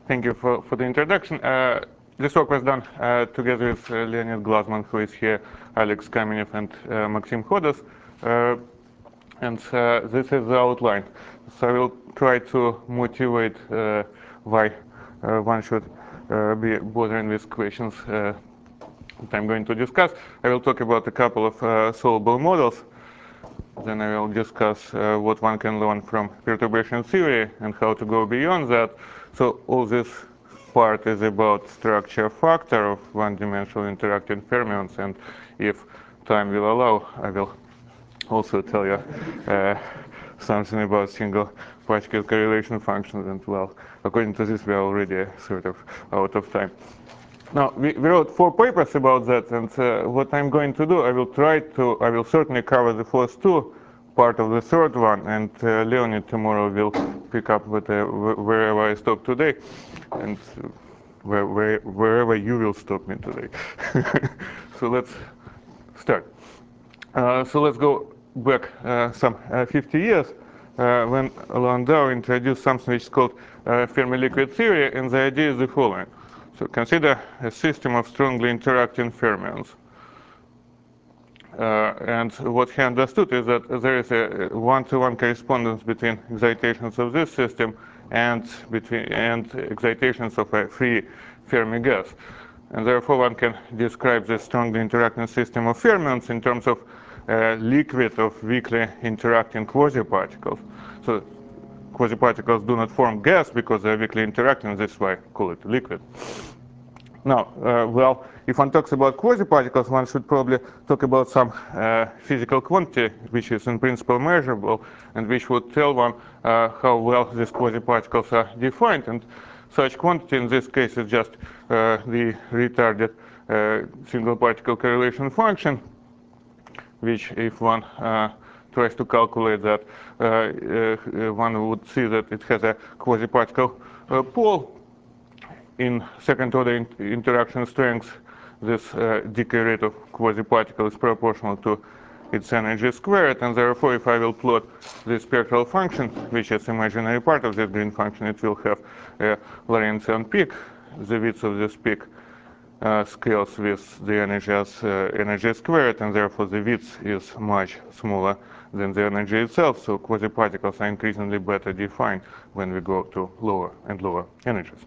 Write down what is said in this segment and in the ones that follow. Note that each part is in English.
Thank you for the introduction. This work was done together with Leonid Glazman, who is here, Alex Kamenev, and Maxim Khodas. This is the outline. So I will try to motivate why one should be bothering with questions that I'm going to discuss. I will talk about a couple of solvable models. Then I will discuss what one can learn from perturbation theory and how to go beyond that. So all this part is about structure factor of one-dimensional interacting fermions, and if time will allow, I will also tell you something about single particle correlation functions. And well, according to this, we are already sort of out of time. Now, we wrote 4 papers about that, and what I'm going to do, I will certainly cover the first 2, part of the third one, and Leonid tomorrow will pick up with wherever I stop today, and wherever you will stop me today. So let's start. So let's go back some 50 years, when Landau introduced something which is called Fermi-liquid theory, and the idea is the following. So consider a system of strongly interacting fermions. And what he understood is that there is a one-to-one correspondence between excitations of this system and excitations of a free Fermi gas. And therefore one can describe this strongly interacting system of fermions in terms of liquid of weakly interacting quasi-particles. So quasi-particles do not form gas because they are weakly interacting, this is why I call it liquid. Now, well, if one talks about quasi-particles, one should probably talk about some physical quantity which is in principle measurable and which would tell one how well these quasi-particles are defined. And such quantity in this case is just the retarded single particle correlation function, which if one tries to calculate that, one would see that it has a quasi-particle pole. In second-order interaction strength, this decay rate of quasi-particle is proportional to its energy squared, and therefore if I will plot the spectral function, which is imaginary part of this green function, it will have a Lorentzian peak. The width of this peak scales with the energy as energy squared, and therefore the width is much smaller than the energy itself, so quasi-particles are increasingly better defined when we go to lower and lower energies.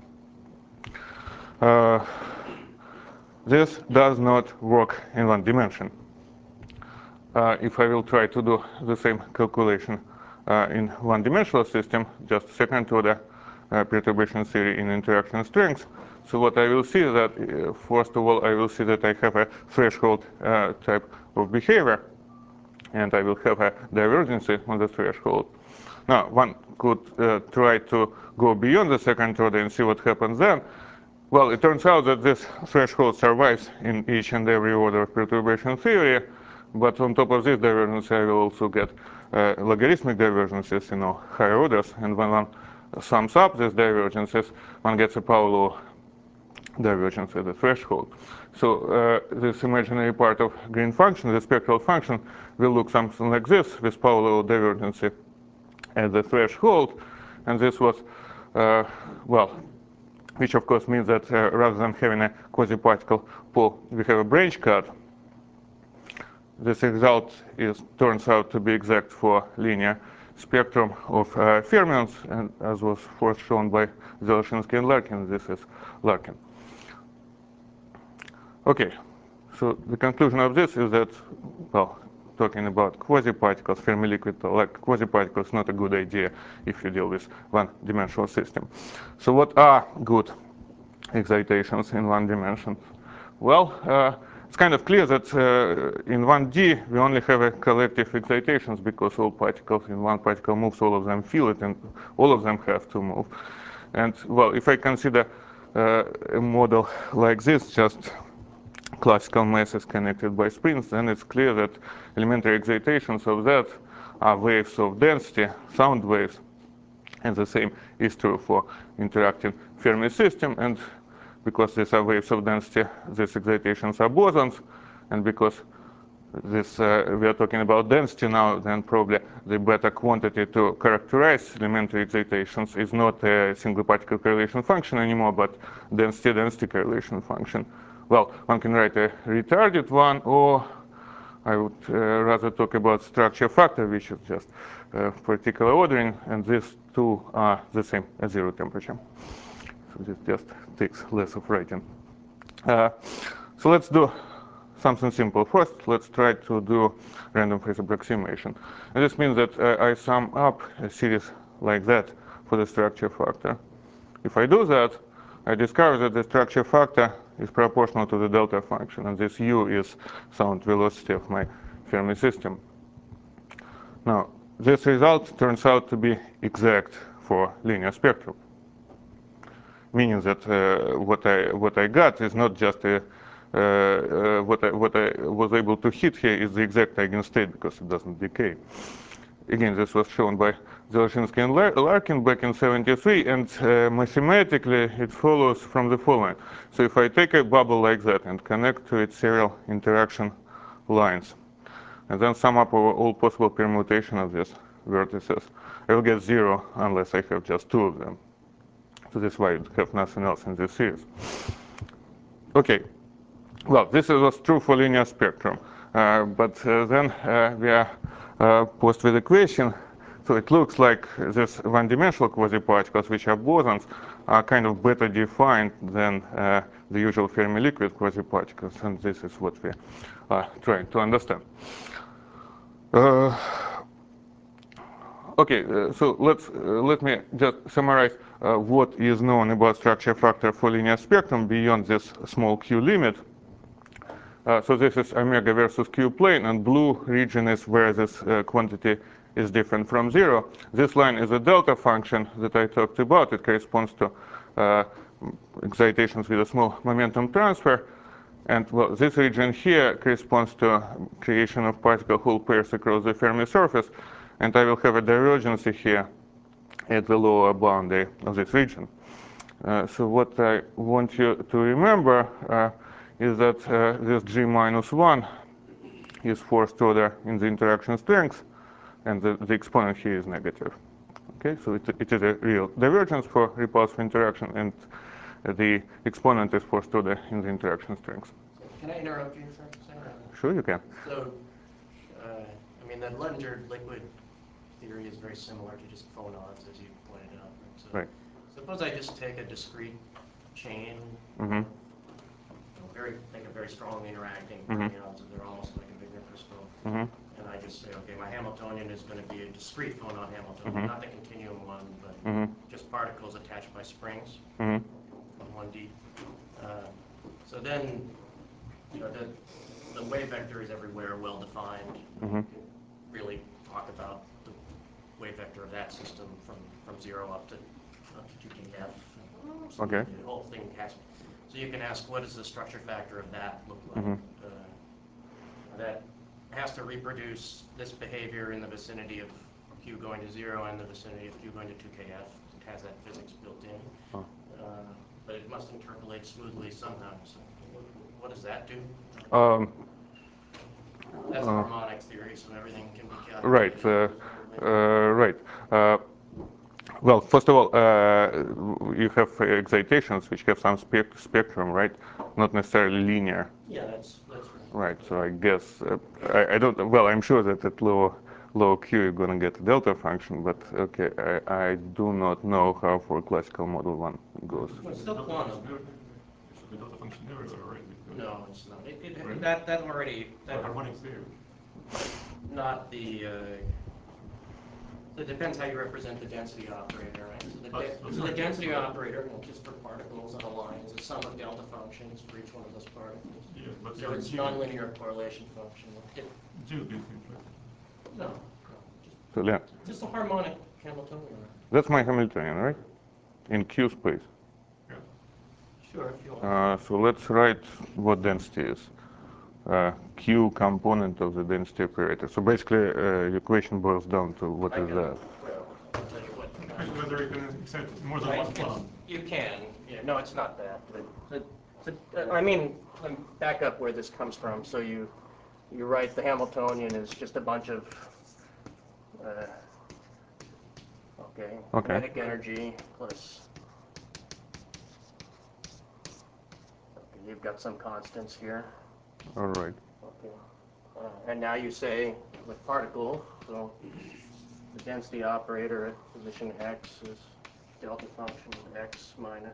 This does not work in one dimension. If I will try to do the same calculation in one-dimensional system, just second-order perturbation theory in interaction strength, so what I will see is that, first of all, I will see that I have a threshold type of behavior, and I will have a divergence on the threshold. Now, one could try to go beyond the second order and see what happens then. Well, it turns out that this threshold survives in each and every order of perturbation theory, but on top of this divergence, I will also get logarithmic divergences in all higher orders, and when one sums up these divergences, one gets a power law divergence at the threshold. So this imaginary part of green function, the spectral function, will look something like this, with power law divergence at the threshold, and this was, well, which of course means that rather than having a quasi-particle pole, we have a branch cut. This result turns out to be exact for linear spectrum of fermions, and as was first shown by Zelushinsky and Larkin, this is Larkin. Okay, so the conclusion of this is that, well, talking about quasi-particles, Fermi-liquid, like quasi-particles, is not a good idea if you deal with one-dimensional system. So what are good excitations in one dimension? Well, it's kind of clear that in 1D we only have a collective excitations because all particles in one particle moves, all of them feel it, and all of them have to move. And well, if I consider a model like this, just classical masses connected by springs, then it's clear that elementary excitations of that are waves of density, sound waves, and the same is true for interacting Fermi system. And because these are waves of density, these excitations are bosons, and because this we are talking about density now, then probably the beta quantity to characterize elementary excitations is not a single particle correlation function anymore, but density correlation function. Well, one can write a retarded one, or I would rather talk about structure factor, which is just particular ordering, and these two are the same at zero temperature. So this just takes less of writing. So let's do something simple first. Let's try to do random phase approximation. And this means that I sum up a series like that for the structure factor. If I do that, I discover that the structure factor is proportional to the delta function, and this u is sound velocity of my Fermi system. Now, this result turns out to be exact for linear spectrum, meaning that what I got is not just a what I was able to hit here is the exact eigenstate because it doesn't decay. Again, this was shown by Zelashinsky and Larkin back in '73, and mathematically it follows from the following. So if I take a bubble like that and connect to it serial interaction lines, and then sum up all possible permutation of these vertices, I will get zero unless I have just two of them. So that's why I have nothing else in this series. Okay. Well, this was true for linear spectrum, but then we are posed with a question. So it looks like this one-dimensional quasi-particles, which are bosons, are kind of better defined than the usual Fermi liquid quasi-particles, and this is what we are trying to understand. Okay, so let me just summarize what is known about structure factor for linear spectrum beyond this small q limit. So this is omega versus q plane, and blue region is where this quantity is different from zero. This line is a delta function that I talked about. It corresponds to excitations with a small momentum transfer. And well, this region here corresponds to creation of particle-Hall pairs across the Fermi surface. And I will have a divergence here at the lower boundary of this region. So what I want you to remember is that this G minus 1 is first order in the interaction strength, and the exponent here is negative. Okay, so it is a real divergence for repulsive interaction, and the exponent is first order in the interaction strength. Can I interrupt you for a second? Sure, you can. So, I mean, the Ledinger liquid theory is very similar to just phonons, as you pointed out. So right. Suppose I just take a discrete chain, Mm-hmm. Make a very strongly interacting fermions, and they're almost like a big microscope. Mm-hmm. And I just say, okay, my Hamiltonian is going to be a discrete phonon Hamiltonian, not the continuum one, but just particles attached by springs on 1D. So then, you know, the wave vector is everywhere, well defined. You can really talk about the wave vector of that system from 0 up to 2kF. So Okay. the whole thing has. So you can ask, what does the structure factor of that look like? That has to reproduce this behavior in the vicinity of q going to 0 and the vicinity of q going to 2kF. It has that physics built in. But it must interpolate smoothly somehow. So what does that do? That's harmonic theory, so everything can be calculated. Right. Right. Well, first of all, you have excitations which have some spectrum, right? Not necessarily linear. Yeah, that's right. Right. So I guess I don't. Well, I'm sure that at low q you're going to get a delta function, but okay, I do not know how for classical model one goes. Well, it's still quantum. So the delta function there is already. No, it's not. Right. That already. That harmonic theory. Not the. So it depends how you represent the density operator, right? So the density operator, which is for particles on a line, is a sum of delta functions for each one of those particles. Yeah, but So it's nonlinear correlation function. G would be infinite. No, So yeah, just a harmonic Hamiltonian. that's my Hamiltonian, right? In q space. Yeah. Sure, if you want. So let's write what density is. Q component of the density operator. So basically, your question boils down to what is that? Well, I'll tell you what. Depends whether you can excite more than one photon. You can. Yeah, no, it's not that. But I mean, let me back up where this comes from. So you're right, the Hamiltonian is just a bunch of, okay, kinetic energy plus, okay, you've got some constants here. All right. Okay. And now you say with particle, so the density operator at position x is delta function of x minus.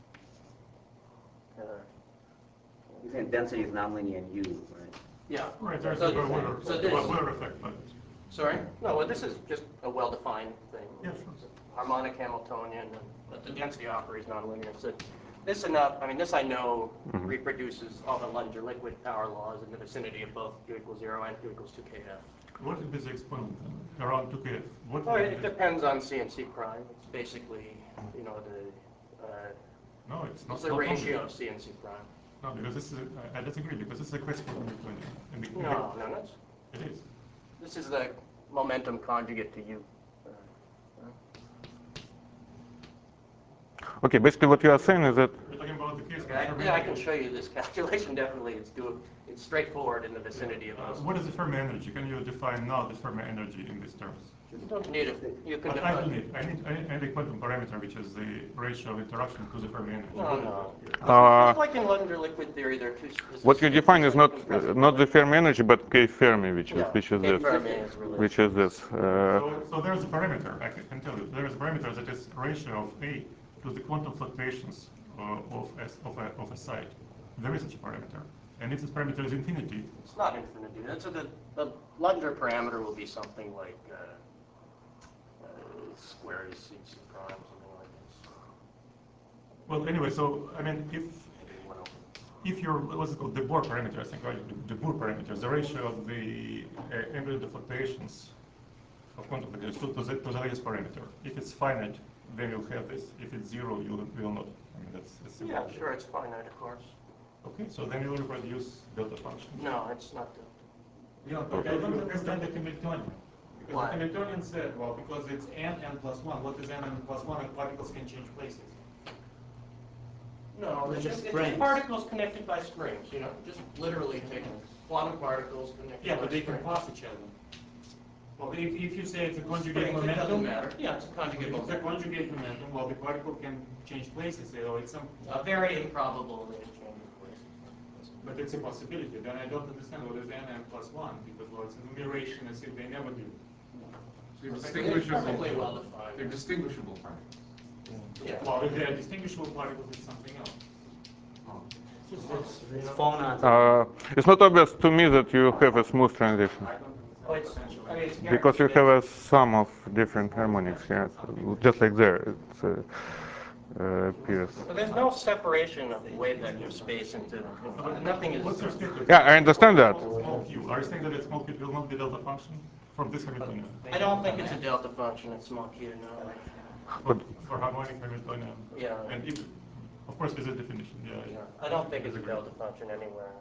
You're saying density is nonlinear in U, right? Yeah. Right, there's So- a Weber effect, but Sorry? No, well, this is just a well-defined thing. yeah, sure. Harmonic Hamiltonian, but the density operator is nonlinear. So this enough, I mean, this I know reproduces all the Luttinger liquid power laws in the vicinity of both Q equals 0 and Q equals 2kF. What is this exponent then? Around 2kF? What Well, is it depends on CNC prime. It's basically, you know, No, it's not. it's the not ratio only. of CNC prime. No, because this is, I disagree, because this is a classical Hamiltonian. No, that's, It is. this is the momentum conjugate to U. Okay, basically what you are saying is that, We're talking about the case. Yeah, I can show you this calculation. Definitely, it's straightforward in the vicinity of those. What is the Fermi energy? Can you define now the Fermi energy in these terms? You don't need it. You can But I do define. need. I need a quantum parameter, which is the ratio of interaction to the Fermi energy. No, no. Uh, Just like in Luttinger liquid theory, there are two. what you define is not the Fermi energy, but K Fermi, which is Yeah, which is K this, Fermi is related. which is this. So there's a parameter, I can tell you. There is a parameter that is ratio of A to the quantum fluctuations of a site. There is such a parameter. And if this parameter is infinity, It's not infinity. That's the Luttinger parameter will be something like square is CC prime, something like this. well, anyway, so, I mean, if you're, what's it called, the Bohr parameter, I think, right? The Bohr parameter, the ratio of the ambient fluctuations of quantum fluctuations to the latest parameter. If it's finite, then you'll have this. If it's zero, you will not. I mean, that's simple. Yeah, sure, it's finite, of course. Okay, so then you'll reproduce delta function. No, it's not. Yeah, but I don't understand the Hamiltonian. Because Why? the Hamiltonian said, well, because it's n plus 1. What is n plus 1 and particles can change places? No, it's just particles connected by strings. You know, just literally taking quantum particles connected. Yeah, by but they can strings. pass each other. Well, if you say it's a conjugate Strings, it doesn't momentum, matter. Yeah, it's a conjugate if it's a momentum. conjugate momentum, well, the particle can change places. So it's some, Very improbable that it changes places. but it's a possibility. Then I don't understand what is n plus 1 because well, it's a numeration as if they never do. It's perfectly well defined. They're distinguishable. Yeah. Well, if they are distinguishable particles, it's something else. It's phonons. It's not obvious to me that you have a smooth transition Oh, it's, I mean, it's because you guaranteed. have a sum of different harmonics here, so just like there. It's appears. So there's no separation of wave vector space into nothing is. What's your statement? Yeah, I understand that. Small q. Are you saying that a small q will not be delta function from this Hamiltonian? I don't think it's a delta function at small q. No. But For harmonic Hamiltonian? Yeah. And if, of course, with this definition, yeah. I don't think it's a delta function anywhere.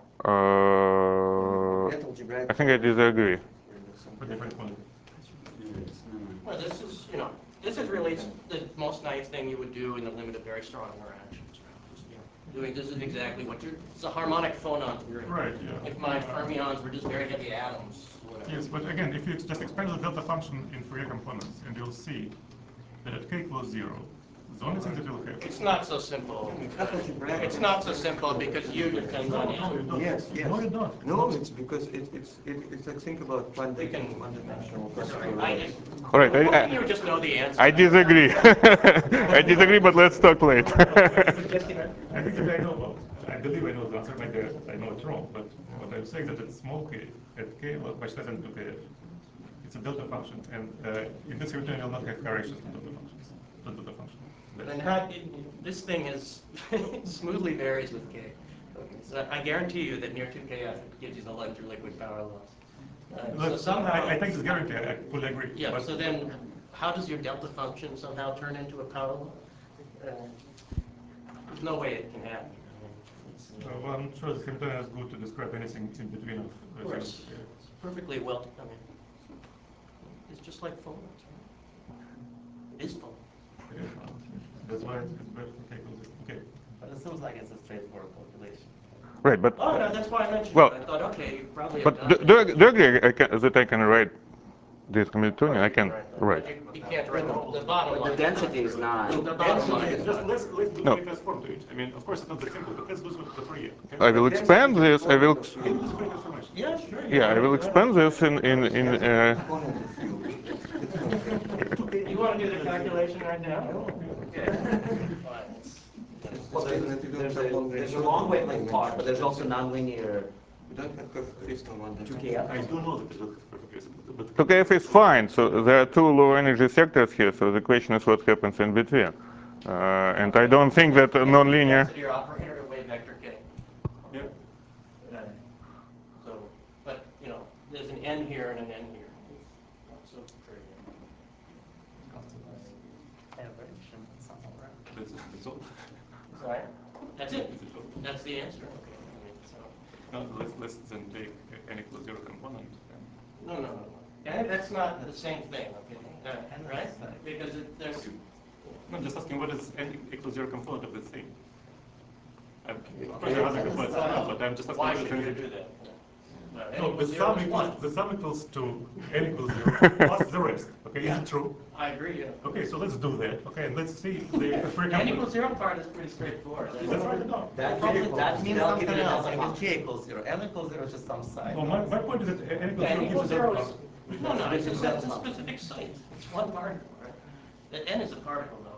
I think I disagree. For different quantities. Well, this is, you know, this is really the most nice thing you would do in the limit of very strong interactions. Just, you know, doing this is exactly what you're. It's a harmonic phonon theory. Right, yeah. If my fermions were just very heavy atoms, whatever. Yes, but again, if you just expand the delta function in Fourier components, and you'll see that at k equals 0, the only thing that you'll have. It's not so simple. It's not so simple because U depends on No, you M. don't. Yes, yes. No, you don't. No, it's because it's like think about We can. one-dimensional I, All right, I, you just know the answer. I disagree. I disagree, but let's talk later. I think that I know, well, I believe I know the answer, maybe I know it's wrong, but what I'm saying that at small k, at k much less than 2kf, it's a delta function, and in this Hamiltonian you'll not have corrections to delta functions. To delta function. And how, this thing is smoothly varies with K. Okay, so I guarantee you that near 2kF gives you the Luttinger liquid power law. So somehow, I think it's guaranteed, I fully agree. yeah. But So then, how does your delta function somehow turn into a power law? There's no way it can happen. well, I'm not sure the Hamiltonian is good to describe anything in between of. Of course, it's perfectly well. I mean, it's just like phonons. Right? It is phonons. Yeah, that's why it's better to take those. Okay. But it seems like it's a straightforward calculation. Right, but Oh, no, that's why I mentioned well, it. I thought, okay, you probably have but done do it. you agree that I can write this Hamiltonian? I You can can that. write. But you can't write the bottom But line. the density is not. The bottom line is Just not. let's do No. the latest form to it. I mean, of course, it's not that simple, but let's do the 3. Okay? I will expand this. I will. Can you explain information? Yeah, sure. Yeah, I will expand this in. You want to do the calculation right now? Well, there's a long wavelength part, but there's also nonlinear. We don't have perfect phase on one. 2KF? I do know that there's a perfect case, but 2KF is fine. So there are two low energy sectors here. So the question is what happens in between. And I don't think that nonlinear. Density or operator wave vector K. yeah. So, but, you know, there's an N here and an N here. So trivial. That's all. Sorry? That's it. That's the answer. Okay. I mean, so, No, let's then take n equals 0 component. no. And that's not the same thing, okay? Right? Because there's. No, I'm just asking what is n equals 0 component of this thing? Of course, there are other components as well, but I'm just asking Why what should is you n. do that? No, the Zero sum is equals, one. the sum equals to n equals 0 plus the rest. Okay, is it true? I agree, yeah. Okay, so let's do that. Okay, and let's see the free N equals 0 part is pretty straightforward. That's right, no. That Means that'll something give you the else, delta because function. K equals 0, N equals 0 is just some sign. No, my point is that n equals N 0 equals gives 0 a is, no, it's a specific site. It's one particle, right? The N is a particle number.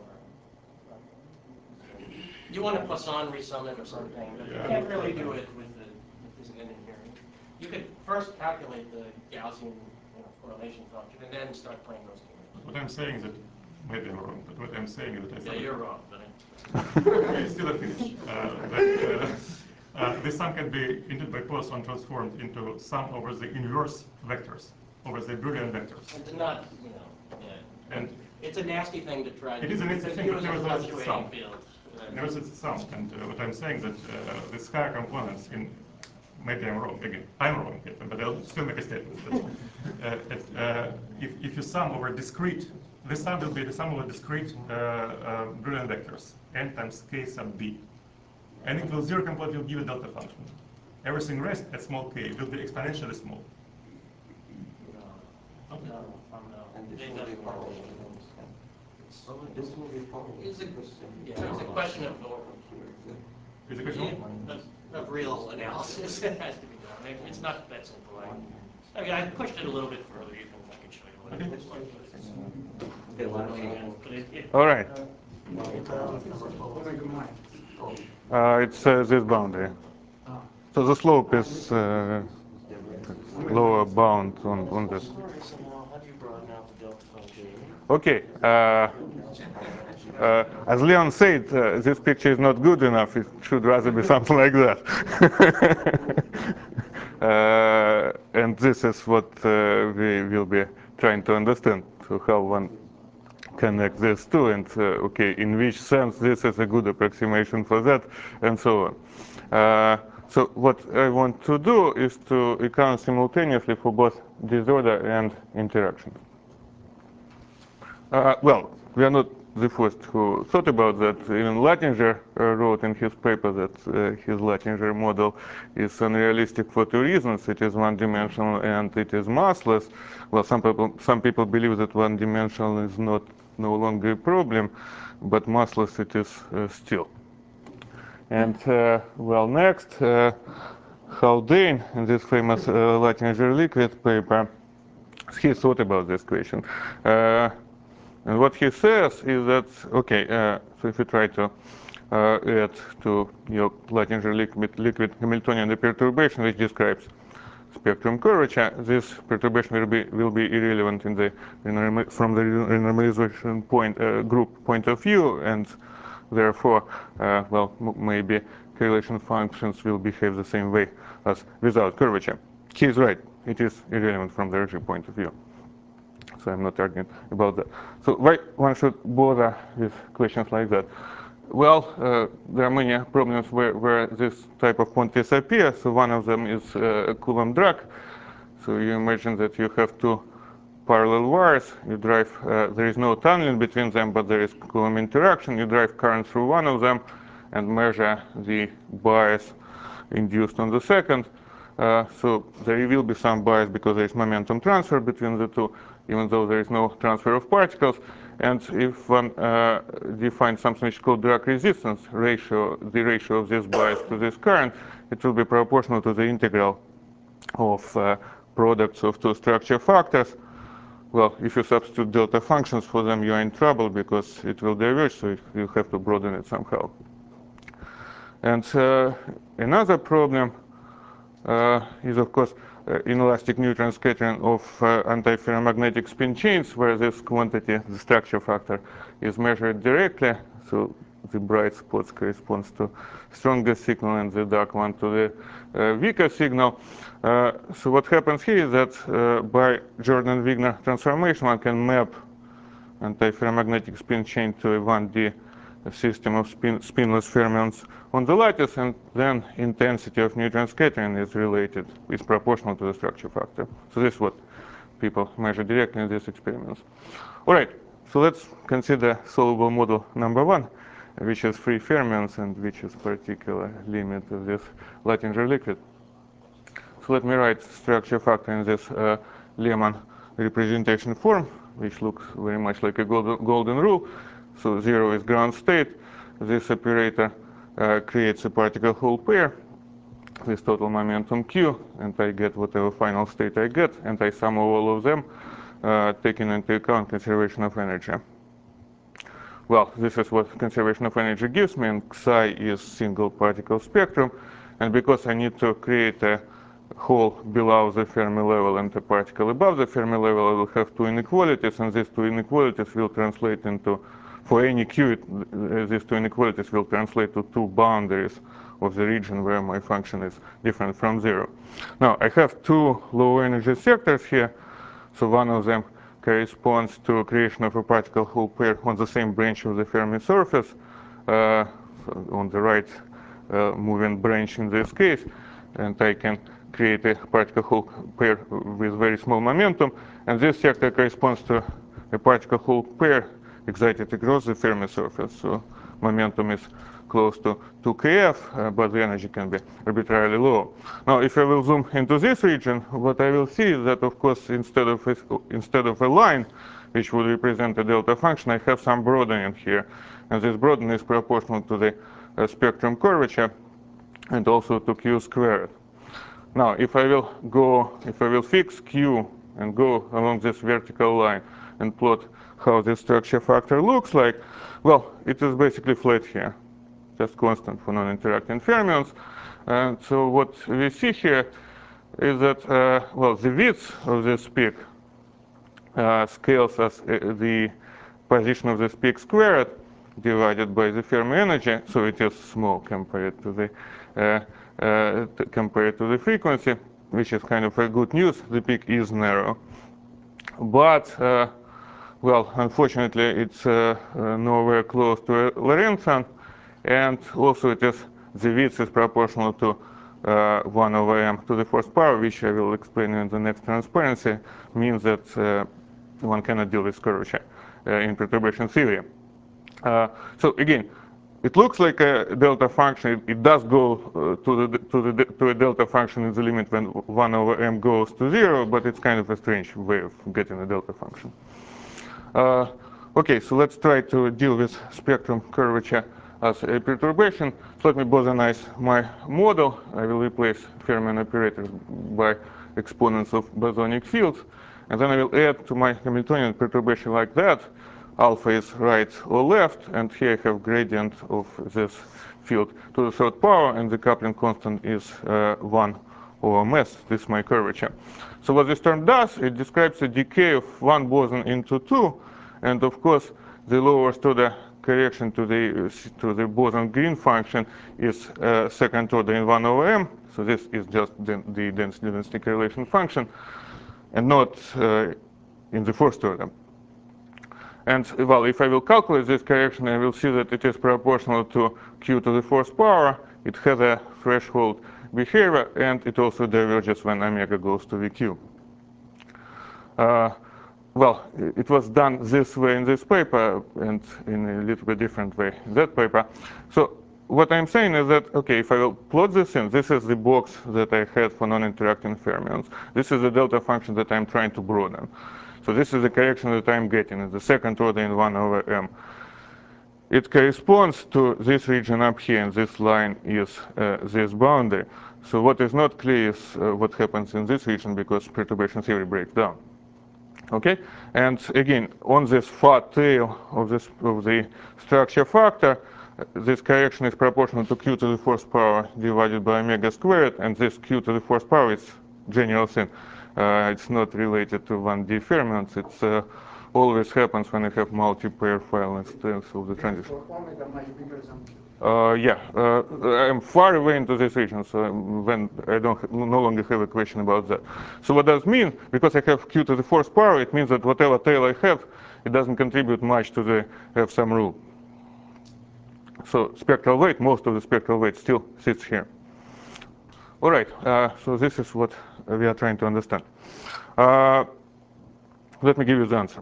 You want to Poisson resum it or something, but you can't really do it with this N in here. You could first calculate the Gaussian correlation function and then start playing those games. What I'm saying is that, maybe I'm wrong, but what I'm saying is that I Yeah, thought you're wrong, but okay, still a finish. This sum can be indeed by Poisson transformed into sum over the inverse vectors, over the Boolean vectors. it's not, yeah. And It's a nasty thing to try to It is a do nasty because thing, you but use a nevertheless it's fluctuating some. field. nevertheless it's a sum. And what I'm saying that these higher components in, maybe I'm wrong, again, I'm wrong, but I'll still make a statement. That, if you sum over discrete, this sum will be the sum over discrete Boolean vectors, n times k sub b. N equals 0 component will give a delta function. Everything rest at small k will be exponentially small. No. And this It will be doesn't work. followed. This will be followed. It's a question of Is the question? of real analysis that has to be done. It's not that simple. I mean, I pushed it a little bit further. I can show you what it looks like. Okay, why don't you- But it, All right. It's this boundary. So the slope is lower bound on this. how do you broaden out the delta function? Okay. As Leon said, this picture is not good enough. It should rather be something like that. And this is what we will be trying to understand. So how one connect these two, and okay, in which sense this is a good approximation for that, and so on. So what I want to do is to account simultaneously for both disorder and interaction. Well, we are not the first who thought about that. Even Latinger wrote in his paper that his Latinger model is unrealistic for two reasons. It is one-dimensional and it is massless. Well, some people believe that one-dimensional is no longer a problem, but massless it is still. And well, next, Haldane, in this famous Latinger liquid paper, he thought about this question. And what he says is that, okay, so if you try to add to your Latinger liquid Hamiltonian the perturbation which describes spectrum curvature, this perturbation will be irrelevant in the from the renormalization group point of view, and therefore, well, maybe correlation functions will behave the same way as without curvature. He is right; it is irrelevant from the regime point of view. So I'm not arguing about that. So why one should bother with questions like that? Well, there are many problems where this type of quantities appear. So one of them is Coulomb drag. So you imagine that you have two parallel wires. You drive, there is no tunneling between them, but there is Coulomb interaction. You drive current through one of them and measure the bias induced on the second. So there will be some bias because there is momentum transfer between the two, even though there is no transfer of particles. And if one defines something which is called drag resistance ratio, the ratio of this bias to this current, it will be proportional to the integral of products of two structure factors. Well, if you substitute delta functions for them, you are in trouble because it will diverge, so you have to broaden it somehow. And another problem is, of course, inelastic neutron scattering of antiferromagnetic spin chains, where this quantity, the structure factor, is measured directly. So the bright spots corresponds to stronger signal and the dark one to the weaker signal. So what happens here is that by Jordan-Wigner transformation, one can map antiferromagnetic spin chain to a 1D system of spinless fermions on the lattice, and then intensity of neutron scattering is proportional to the structure factor. So this is what people measure directly in these experiments. All right, so let's consider soluble model number 1, which is free fermions and which is particular limit of this Luttinger liquid. So let me write structure factor in this Lehmann representation form, which looks very much like a golden rule. So 0 is ground state. This operator creates a particle-Hall pair with total momentum q, and I get whatever final state I get, and I sum all of them, taking into account conservation of energy. Well, this is what conservation of energy gives me, and psi is single particle spectrum, and because I need to create a hole below the Fermi level and a particle above the Fermi level, I will have two inequalities, and these two inequalities will translate into, for any q, these two inequalities will translate to two boundaries of the region where my function is different from 0. Now, I have two low energy sectors here, so one of them corresponds to creation of a particle-Hall pair on the same branch of the Fermi surface, on the right moving branch in this case, and I can create a particle-Hall pair with very small momentum, and this sector corresponds to a particle-Hall pair excited across the Fermi surface, so momentum is close to 2kF, but the energy can be arbitrarily low. Now, if I will zoom into this region, what I will see is that, of course, instead of a line, which would represent a delta function, I have some broadening here, and this broadening is proportional to the spectrum curvature and also to q squared. Now, if I will fix q and go along this vertical line and plot how this structure factor looks like, well, it is basically flat here, just constant for non-interacting fermions. And so what we see here is that, well, the width of this peak scales as the position of this peak squared divided by the Fermi energy, so it is small compared to the frequency, which is kind of a good news. The peak is narrow, but well, unfortunately, it's nowhere close to a Lorentzian, and also it is the width is proportional to 1 over m to the fourth power, which I will explain in the next transparency, means that one cannot deal with curvature in perturbation theory. So again, it looks like a delta function. It does go to a delta function in the limit when 1 over m goes to 0, but it's kind of a strange way of getting a delta function. Okay, so let's try to deal with spectrum curvature as a perturbation. So let me Bosonize my model. I will replace Fermion operators by exponents of bosonic fields, and then I will add to my Hamiltonian perturbation like that. Alpha is right or left, and here I have gradient of this field to the third power, and the coupling constant is 1 over mass. This is my curvature. So what this term does, it describes the decay of one boson into two, and of course the lowest order correction to the boson-Green function is second order in 1 over m. So this is just the density correlation function, and not in the first order. And well, if I will calculate this correction, I will see that it is proportional to q to the fourth power. It has a threshold behavior, and it also diverges when omega goes to VQ. Well, it was done this way in this paper, and in a little bit different way in that paper. So what I'm saying is that, okay, if I will plot this in, this is the box that I had for non-interacting fermions. This is the delta function that I'm trying to broaden. So this is the correction that I'm getting in the second order in 1 over m. It corresponds to this region up here, and this line is this boundary. So what is not clear is what happens in this region, because perturbation theory breaks down. Okay, and again, on this far tail of the structure factor, this correction is proportional to q to the fourth power divided by omega squared, and this q to the fourth power is general thing. It's not related to 1D fermions. It's always happens when you have multi-pair file instance of the transition. Omega much bigger than q. Yeah, I'm far away into this region, so when I no longer have a question about that. So what does it mean? Because I have q to the fourth power, it means that whatever tail I have, it doesn't contribute much to the F-sum rule. So spectral weight, most of the spectral weight still sits here. All right, so this is what we are trying to understand. Let me give you the answer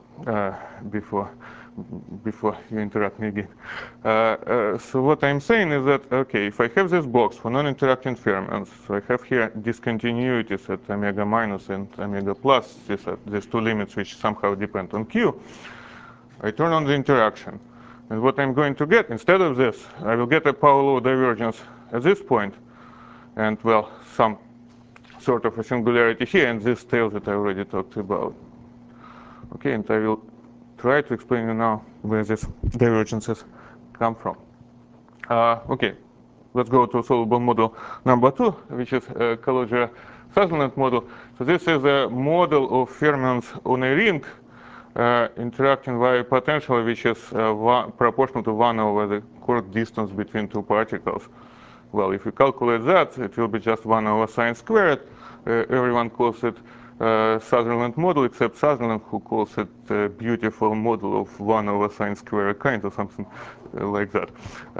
before you interrupt me again. So what I'm saying is that, okay, if I have this box for non-interacting fermions, so I have here discontinuities at omega minus and omega plus, these two limits which somehow depend on q, I turn on the interaction. And what I'm going to get, instead of this, I will get a power law divergence at this point, and, well, some sort of a singularity here, and this tail that I already talked about. Okay, and I will try to explain you now where these divergences come from. Okay, let's go to solvable model number 2, which is Calogero-Sutherland model. So this is a model of fermions on a ring interacting via potential, which is proportional to 1 over the coarse distance between two particles. Well, if you calculate that, it will be just 1 over sine squared. Everyone calls it Sutherland model, except Sutherland, who calls it a beautiful model of 1 over sine squared kind, or something like that.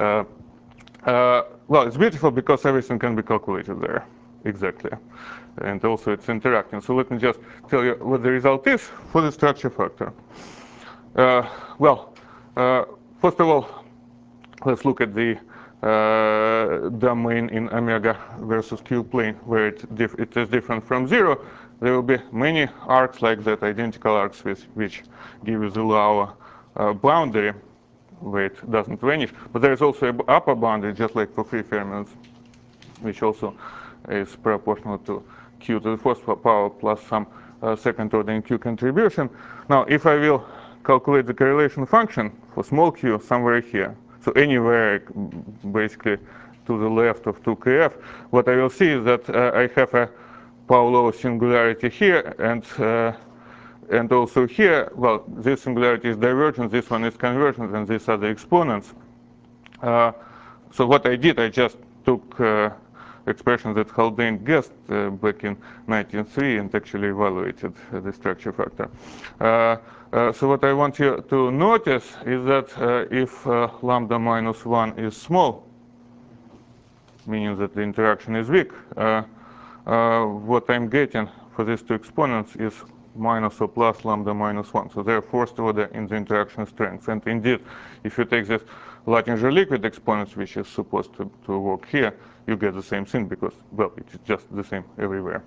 Well, it's beautiful because everything can be calculated there, exactly. And also it's interacting. So let me just tell you what the result is for the structure factor. Well, first of all, let's look at the domain in omega versus q plane, where it is different from 0. There will be many arcs like that, identical arcs which give you the lower boundary where it doesn't vanish. But there is also an upper boundary, just like for free fermions, which also is proportional to q to the fourth power plus some second order in q contribution. Now, if I will calculate the correlation function for small q somewhere here, so anywhere basically to the left of 2kf, what I will see is that I have a power law singularity here, and also here. Well, this singularity is divergent, this one is convergent, and these are the exponents. So what I did, I just took expression that Haldane guessed back in 1903 and actually evaluated the structure factor. So what I want you to notice is that if lambda minus 1 is small, meaning that the interaction is weak, what I'm getting for these two exponents is minus or plus lambda minus 1. So they're first order in the interaction strength. And indeed, if you take this Latinger liquid exponents, which is supposed to work here, you get the same thing because, well, it's just the same everywhere.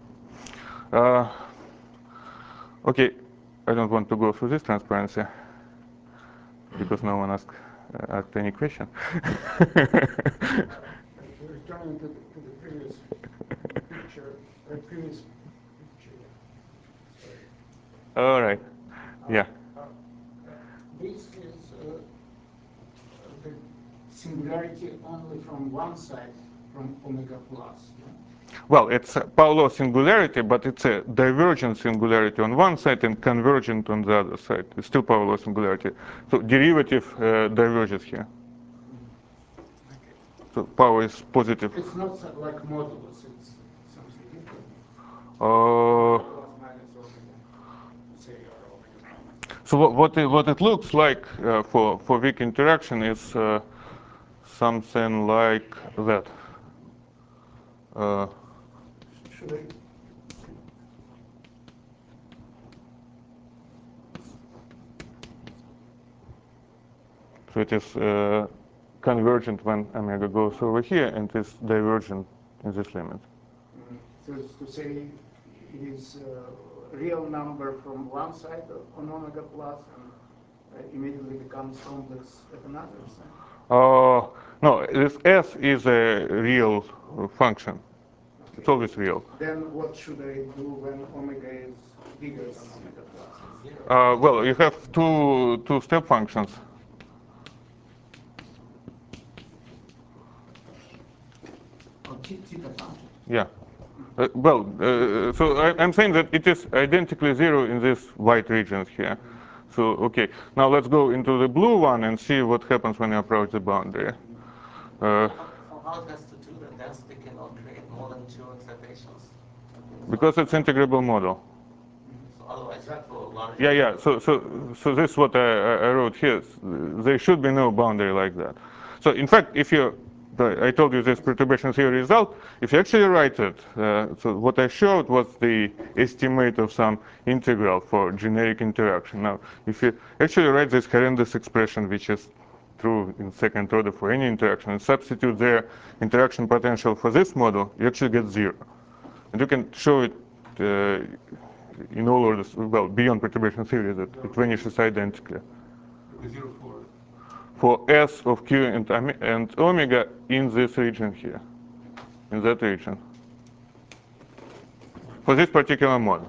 Okay, I don't want to go through this transparency because no one asked any question. Returning to the previous picture, All right. Yeah. This is the singularity only from one side, from omega plus. Yeah? Well, it's a power law singularity, but it's a divergent singularity on one side and convergent on the other side. It's still power law singularity. So derivative diverges here. Okay. So power is positive. It's not like modulus, it's something different. So what it looks like for weak interaction is something like that. Should I? So it is convergent when omega goes over here, and is divergent in this limit. So it's to say it is a real number from one side on omega plus and immediately becomes complex at another side? No, this S is a real function. Okay. It's always real. Then what should I do when omega is bigger than omega plus? Well, you have two step functions. Oh, theta function. Yeah. So I'm saying that it is identically zero in this white regions here. So, okay, now let's go into the blue one and see what happens when you approach the boundary. So how it has to do the density cannot create more than 2 excitations? Because it's integrable model. So otherwise, for larger... Yeah. So this is what I wrote here. There should be no boundary like that. So in fact, if you, I told you this perturbation theory result, if you actually write it, so what I showed was the estimate of some integral for generic interaction. Now, if you actually write this horrendous expression, which is true in second order for any interaction, and substitute their interaction potential for this model, you actually get 0. And you can show it in all orders, well, beyond perturbation theory, that it vanishes identically. 0 For S of Q and omega in this region here, in that region, for this particular model.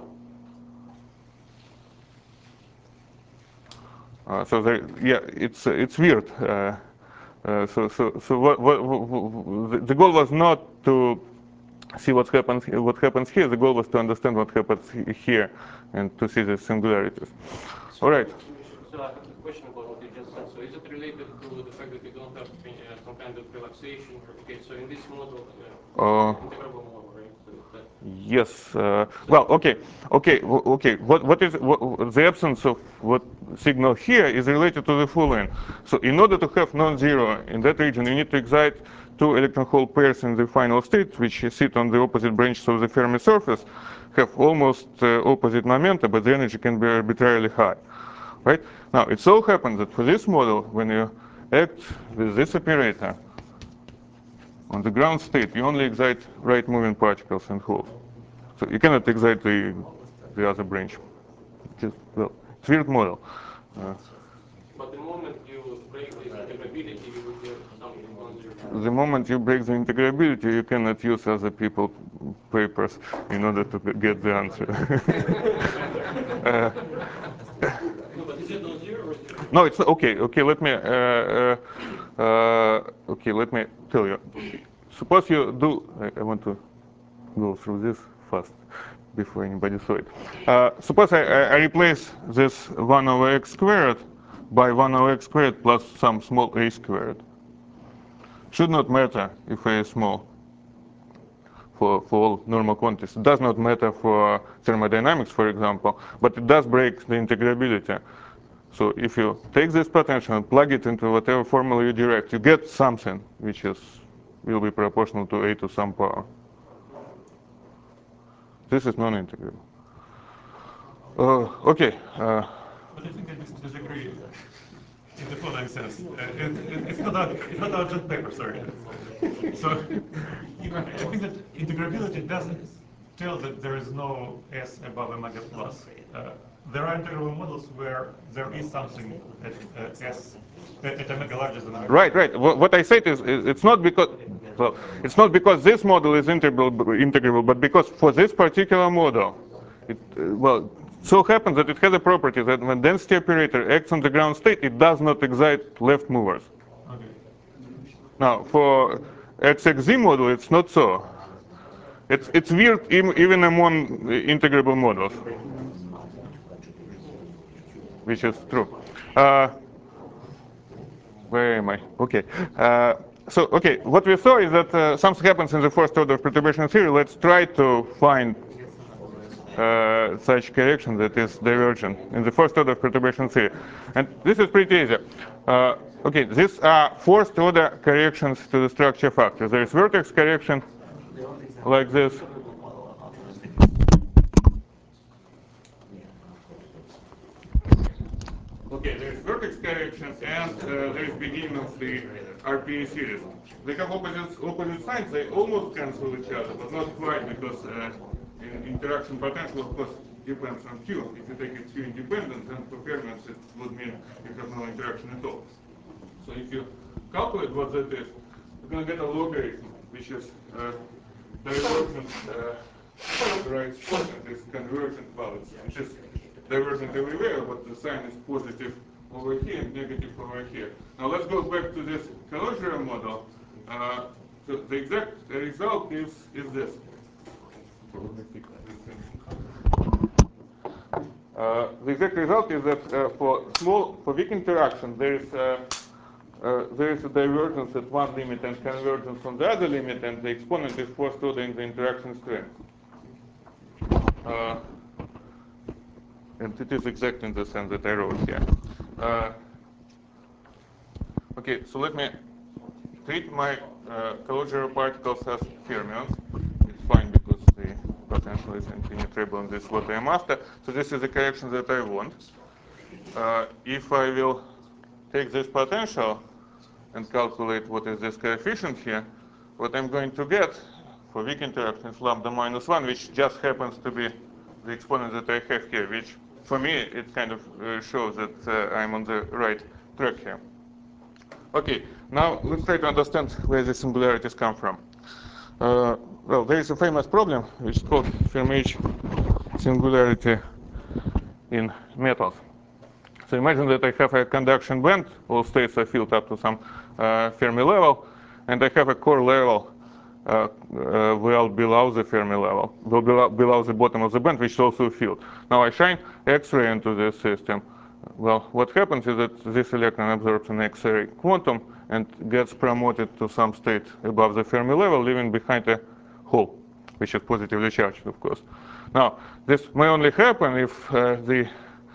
So there, yeah, it's weird. So the goal was not to see what happens here. The goal was to understand what happens here and to see the singularities. All right. So I have a question about what you just said. So is it related to the fact that you don't have some kind of relaxation? Okay, so in this model, integrable model, right? So that... Yes. Well, okay. What is the absence of what signal here is related to the full-in. So in order to have non-zero in that region, you need to excite 2 electron hole pairs in the final state, which sit on the opposite branches of the Fermi surface, have almost opposite momenta, but the energy can be arbitrarily high. Right? Now, it so happens that for this model, when you act with this operator on the ground state, you only excite right moving particles and holes. So you cannot excite the other branch. Just, well, it's a weird model. But the moment you break this integrability, you will get something non-zero. The moment you break the integrability, you cannot use other people's papers in order to get the answer. No, but is it non-zero or is it... No, it's okay. Let me tell you. Suppose you do. I want to go through this fast before anybody saw it. Suppose I replace this 1 over x squared by 1 over x squared plus some small a squared. Should not matter if a is small for all normal quantities. It does not matter for thermodynamics, for example, but it does break the integrability. So if you take this potential and plug it into whatever formula you direct, you get something which will be proportional to a to some power. This is non-integrable. Okay. But I think I disagree in the following sense. It's not our joint paper, sorry. So I think that integrability doesn't tell that there is no S above omega plus. There are integrable models where there is something at S at omega larger than omega. Right. What I said is it's not because this model is integrable, but because for this particular model, so happens that it has a property that when density operator acts on the ground state, it does not excite left movers. Okay. Now, for XXZ model, it's not so. It's weird even among integrable models, which is true. Where am I? Okay. Okay, what we saw is that something happens in the first order of perturbation theory. Let's try to find such correction that is divergent in the first order of perturbation theory. And this is pretty easy. Okay, these are first order corrections to the structure factor. There is vertex correction like this. Okay, there is vertex correction, and there is beginning of the RPA series. They have opposite signs. They almost cancel each other, but not quite, because interaction potential, of course, depends on Q. If you take it Q independent, then for fermions it would mean you have no interaction at all. So if you calculate what that is, you're going to get a logarithm, which is divergent right spot and this convergent balance. It is divergent everywhere, but the sign is positive over here and negative over here. Now let's go back to this Calogero model. So the exact result is this. The exact result is that for weak interaction, there is a divergence at one limit and convergence on the other limit, and the exponent is first order in the interaction strength. And it is exact in the sense that I wrote here. Okay, so let me treat my Calogero particles as fermions. It's fine because the potential is impenetrable in this what I am after. So this is the correction that I want. If I will take this potential and calculate what is this coefficient here, what I'm going to get for weak interaction is lambda minus 1, which just happens to be the exponent that I have here, which for me it kind of shows that I'm on the right track here. Okay, now let's try to understand where the singularities come from. Well, there is a famous problem which is called Fermi singularity in metals. So imagine that I have a conduction band, all states are filled up to some Fermi level, and I have a core level well below the Fermi level, below the bottom of the band, which is also filled. Now I shine X-ray into this system. Well, what happens is that this electron absorbs an X-ray quantum and gets promoted to some state above the Fermi level, leaving behind a hole, which is positively charged, of course. Now, this may only happen if the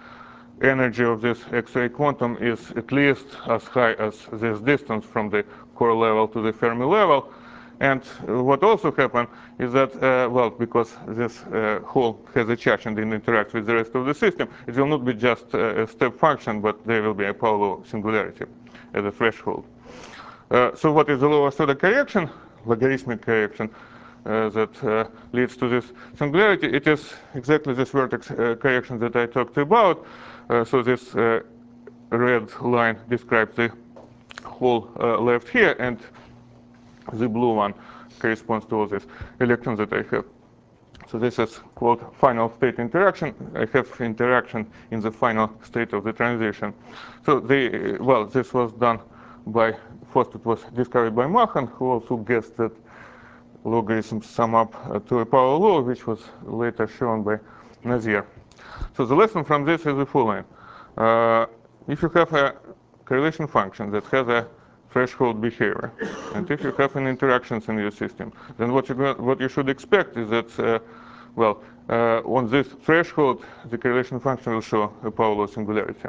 energy of this X-ray quantum is at least as high as this distance from the core level to the Fermi level. And what also happens is that, well, because this hole has a charge and it interacts with the rest of the system, it will not be just a step function, but there will be a power law singularity as a threshold. So what is the lowest order correction, logarithmic correction, that leads to this singularity? It is exactly this vertex correction that I talked about. So this red line describes the hole left here, and the blue one corresponds to all these electrons that I have. So this is called final state interaction. I have interaction in the final state of the transition. So well, this was done by, first it was discovered by Mahan, who also guessed that logarithms sum up to a power law, which was later shown by Nazir. So the lesson from this is the following. If you have a correlation function that has a threshold behavior, and if you have an interactions in your system, then what you should expect is that, well, on this threshold, the correlation function will show a power law singularity.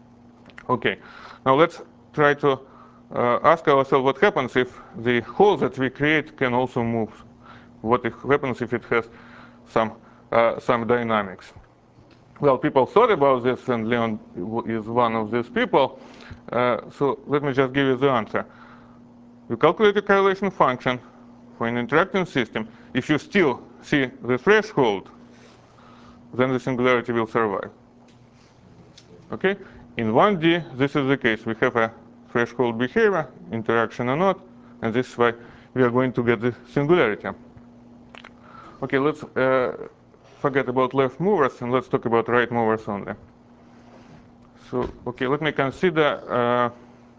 Okay, now let's try to ask ourselves what happens if the hole that we create can also move. What happens if it has some dynamics? Well, people thought about this, and Leon is one of these people. So let me just give you the answer. You calculate a correlation function for an interacting system. If you still see the threshold, then the singularity will survive. Okay? In 1D, this is the case. We have a threshold behavior, interaction or not, and this is why we are going to get the singularity. Okay, let's forget about left movers and let's talk about right movers only. So, okay, let me consider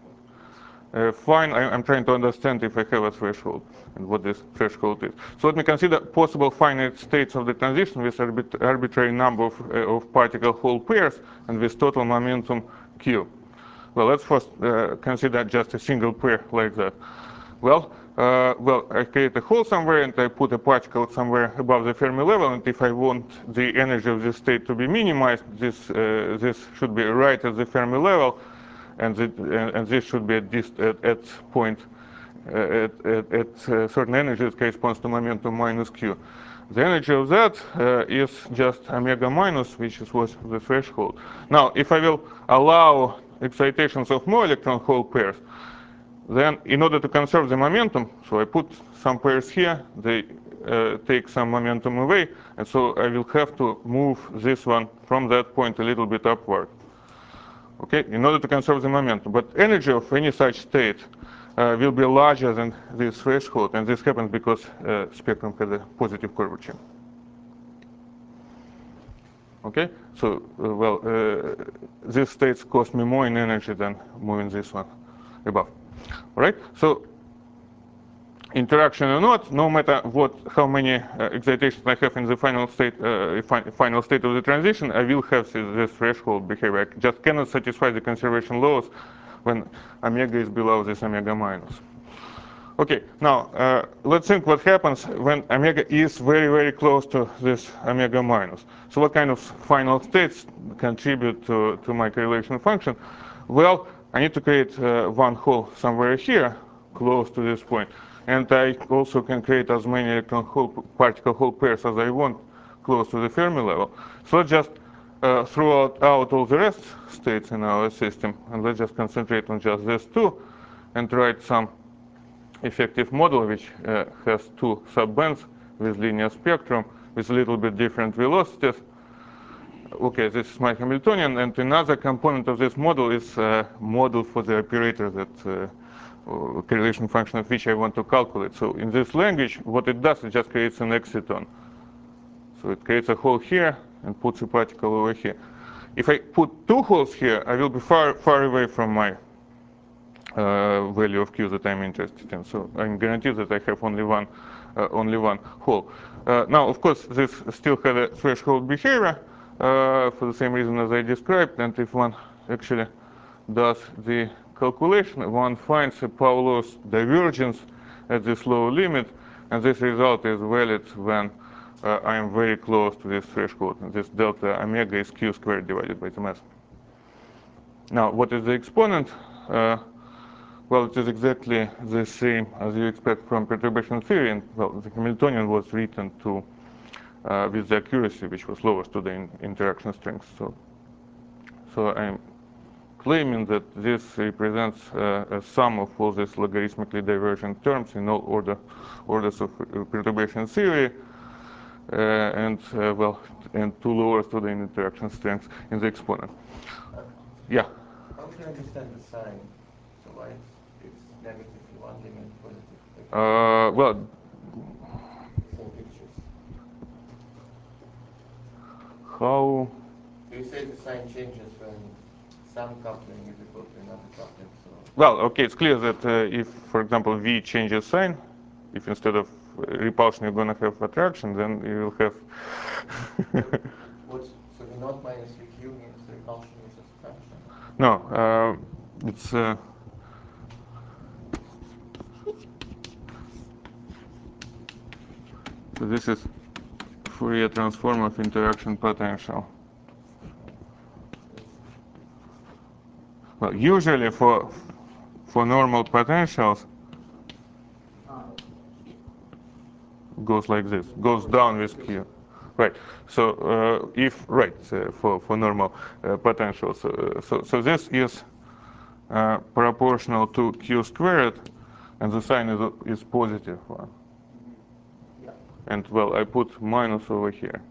I'm trying to understand if I have a threshold and what this threshold is. So let me consider possible finite states of the transition with arbitrary number of particle hole pairs and with total momentum q. Well, let's first consider just a single pair like that. Well, I create a hole somewhere and I put a particle somewhere above the Fermi level, and if I want the energy of this state to be minimized, this should be right at the Fermi level, and this should be at point at certain energy that corresponds to momentum minus q. The energy of that is just omega minus, which was the threshold. Now, if I will allow excitations of more electron hole pairs, then in order to conserve the momentum, so I put some pairs here, they take some momentum away, and so I will have to move this one from that point a little bit upward. Okay, in order to conserve the momentum. But energy of any such state will be larger than this threshold, and this happens because spectrum has a positive curvature. Okay, so these states cost me more in energy than moving this one above. All right, so interaction or not, no matter how many excitations I have in the final state of the transition, I will have this threshold behavior. I just cannot satisfy the conservation laws when omega is below this omega minus. Okay, now let's think what happens when omega is very, very close to this omega minus. So what kind of final states contribute to my correlation function? Well, I need to create one hole somewhere here, close to this point. And I also can create as many electron particle hole pairs as I want close to the Fermi level. So let's just throw out all the rest states in our system, and let's just concentrate on just these two and write some effective model which has two subbands with linear spectrum with a little bit different velocities. Okay, this is my Hamiltonian, and another component of this model is a model for the operator that correlation function of which I want to calculate. So in this language, what it does, it just creates an exciton. So it creates a hole here and puts a particle over here. If I put two holes here, I will be far, far away from my value of Q that I'm interested in. So I'm guaranteed that I have only one hole. Now, of course, this still had a threshold behavior for the same reason as I described. And if one actually does the calculation, one finds a Paulos divergence at this lower limit, and this result is valid when I am very close to this threshold. And this delta omega is Q squared divided by the mass. Now, what is the exponent? Well, it is exactly the same as you expect from perturbation theory, and well, the Hamiltonian was written with the accuracy which was lowest to the interaction strength. So I'm claiming that this represents a sum of all these logarithmically divergent terms in all orders of perturbation theory, and two lowers to the interaction strength in the exponent. Yeah. How can I understand the sign? So why it's negative in one limit, positive? Well. Same pictures. How? So you say the sign changes when some coupling is equal to another coupling. So. Well, okay, it's clear that if, for example, V changes sign, if instead of repulsion you're going to have attraction, then you will have. So the naught minus VQ means repulsion is attraction? No, it's. So this is Fourier transform of interaction potential. Well, usually for normal potentials, goes like this, goes down with Q. Right. So for normal potentials. So this is proportional to Q squared, and the sign is positive one. And well, I put minus over here.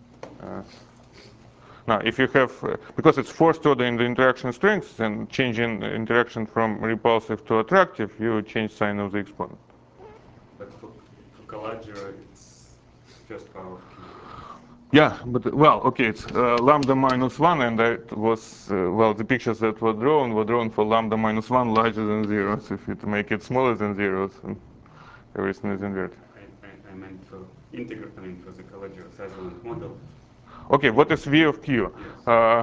Now, if you have, because it's first order in the interaction strength, then changing interaction from repulsive to attractive, you change sign of the exponent. But for Calogero, it's just power of Q. Yeah, but well, okay, it's lambda minus 1, and that was, the pictures that were drawn for lambda minus 1 larger than 0. So if you make it smaller than 0, then everything is inverted. I meant for integral, for the Calogero-Sutherland model. Okay, what is V of Q? Yes.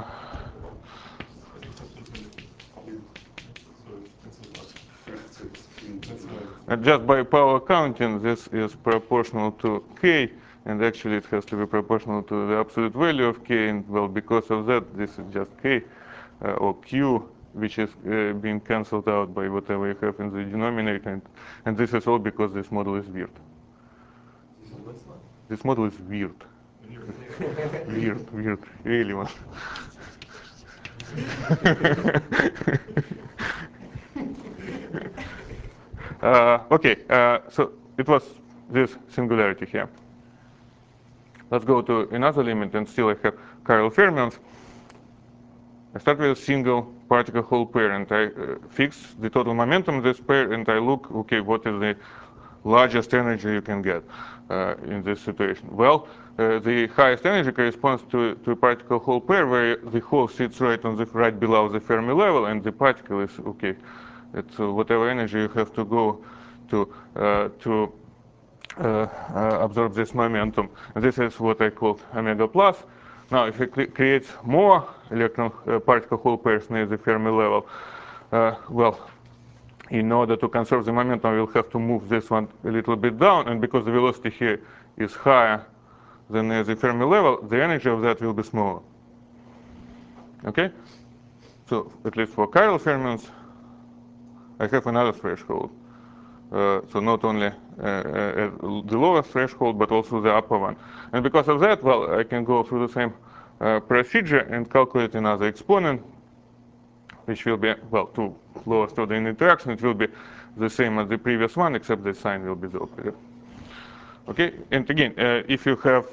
And just by power counting, this is proportional to K, and actually it has to be proportional to the absolute value of K, and well, because of that, this is just K, or Q, which is being cancelled out by whatever you have in the denominator, and this is all because this model is weird. This model is weird. Weird, really one. Okay, so it was this singularity here. Let's go to another limit, and still I have chiral fermions. I start with a single particle Hall pair, and I fix the total momentum of this pair, and I look, okay, what is the largest energy you can get in this situation? Well, the highest energy corresponds to a particle Hall pair where the Hall sits right below the Fermi level, and the particle is, okay, it's whatever energy you have to go to absorb this momentum. And this is what I call omega plus. Now, if we create more electron particle Hall pairs near the Fermi level, well, in order to conserve the momentum, we'll have to move this one a little bit down, and because the velocity here is higher than near the Fermi level, the energy of that will be smaller. Okay? So, at least for chiral fermions, I have another threshold. So not only the lower threshold, but also the upper one. And because of that, well, I can go through the same procedure and calculate another exponent, which will be, well, to lowest order in interaction, it will be the same as the previous one, except the sign will be the opposite. Okay, and again, if you have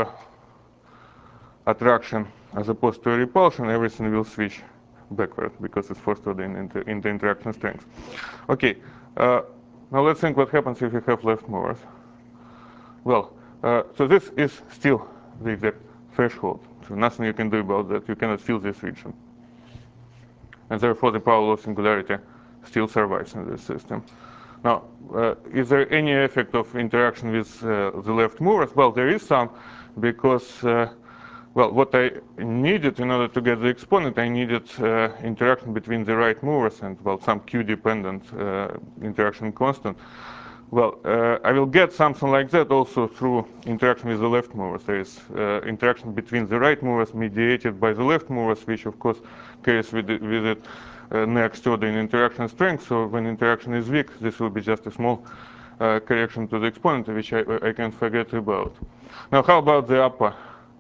attraction as opposed to repulsion, everything will switch backward because it's first order in the interaction strength. Okay. Now let's think what happens if you have left movers. Well, so this is still the exact threshold. So nothing you can do about that. You cannot fill this region. And therefore the power law singularity still survives in this system. Now, is there any effect of interaction with the left movers? Well, there is some, because well, what I needed in order to get the exponent, I needed interaction between the right movers and, well, some Q-dependent interaction constant. Well, I will get something like that also through interaction with the left movers. There is interaction between the right movers mediated by the left movers, which of course carries with it next order in interaction strength. So when interaction is weak, this will be just a small correction to the exponent, which I can forget about. Now, how about the upper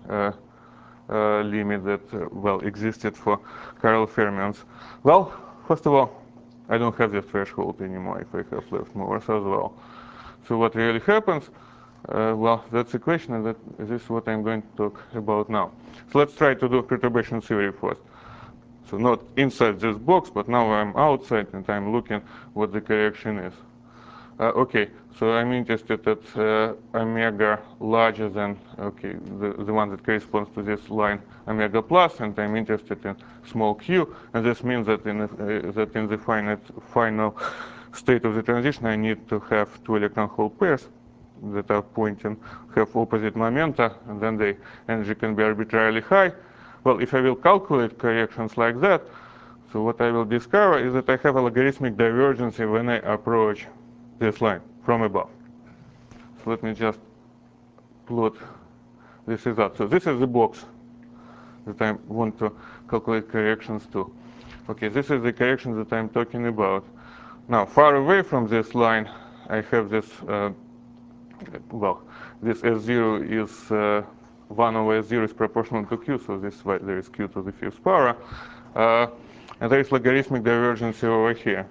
limit that, well, existed for chiral fermions? Well, first of all, I don't have this threshold anymore if I have left movers as well. So what really happens? Well, that's the question, and this is what I'm going to talk about now. So let's try to do perturbation theory first. So not inside this box, but now I'm outside and I'm looking what the correction is. Okay, so I'm interested at omega larger than, okay, the one that corresponds to this line omega plus, and I'm interested in small q, and this means that in the final state of the transition, I need to have two electron hole pairs that are pointing, have opposite momenta, and then the energy can be arbitrarily high. Well, if I will calculate corrections like that, so what I will discover is that I have a logarithmic divergence when I approach this line from above. So let me just plot this result. So this is the box that I want to calculate corrections to. Okay, this is the correction that I'm talking about. Now, far away from this line, I have this, well, this S0 is 1 over S0 is proportional to Q, so this is why there is Q to the fifth power. And there is logarithmic divergence over here.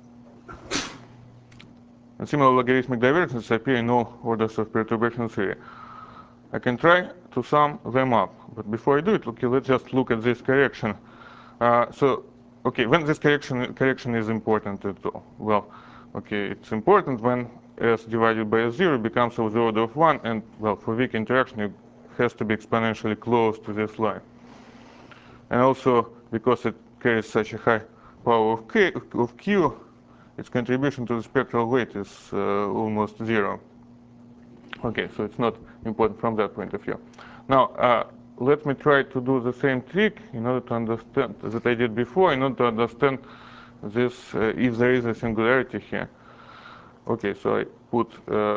And similar logarithmic divergences appear in all orders of perturbation theory. I can try to sum them up, but before I do it, okay, let's just look at this correction. So, okay, when this correction is important at all? Well, okay, it's important when S divided by S0 becomes of the order of 1, and, well, for weak interaction, it has to be exponentially close to this line. And also, because it carries such a high power of Q, its contribution to the spectral weight is almost 0. Okay, so it's not important from that point of view. Now, let me try to do the same trick in order to understand that I did before, in order to understand this, if there is a singularity here. Okay, so I put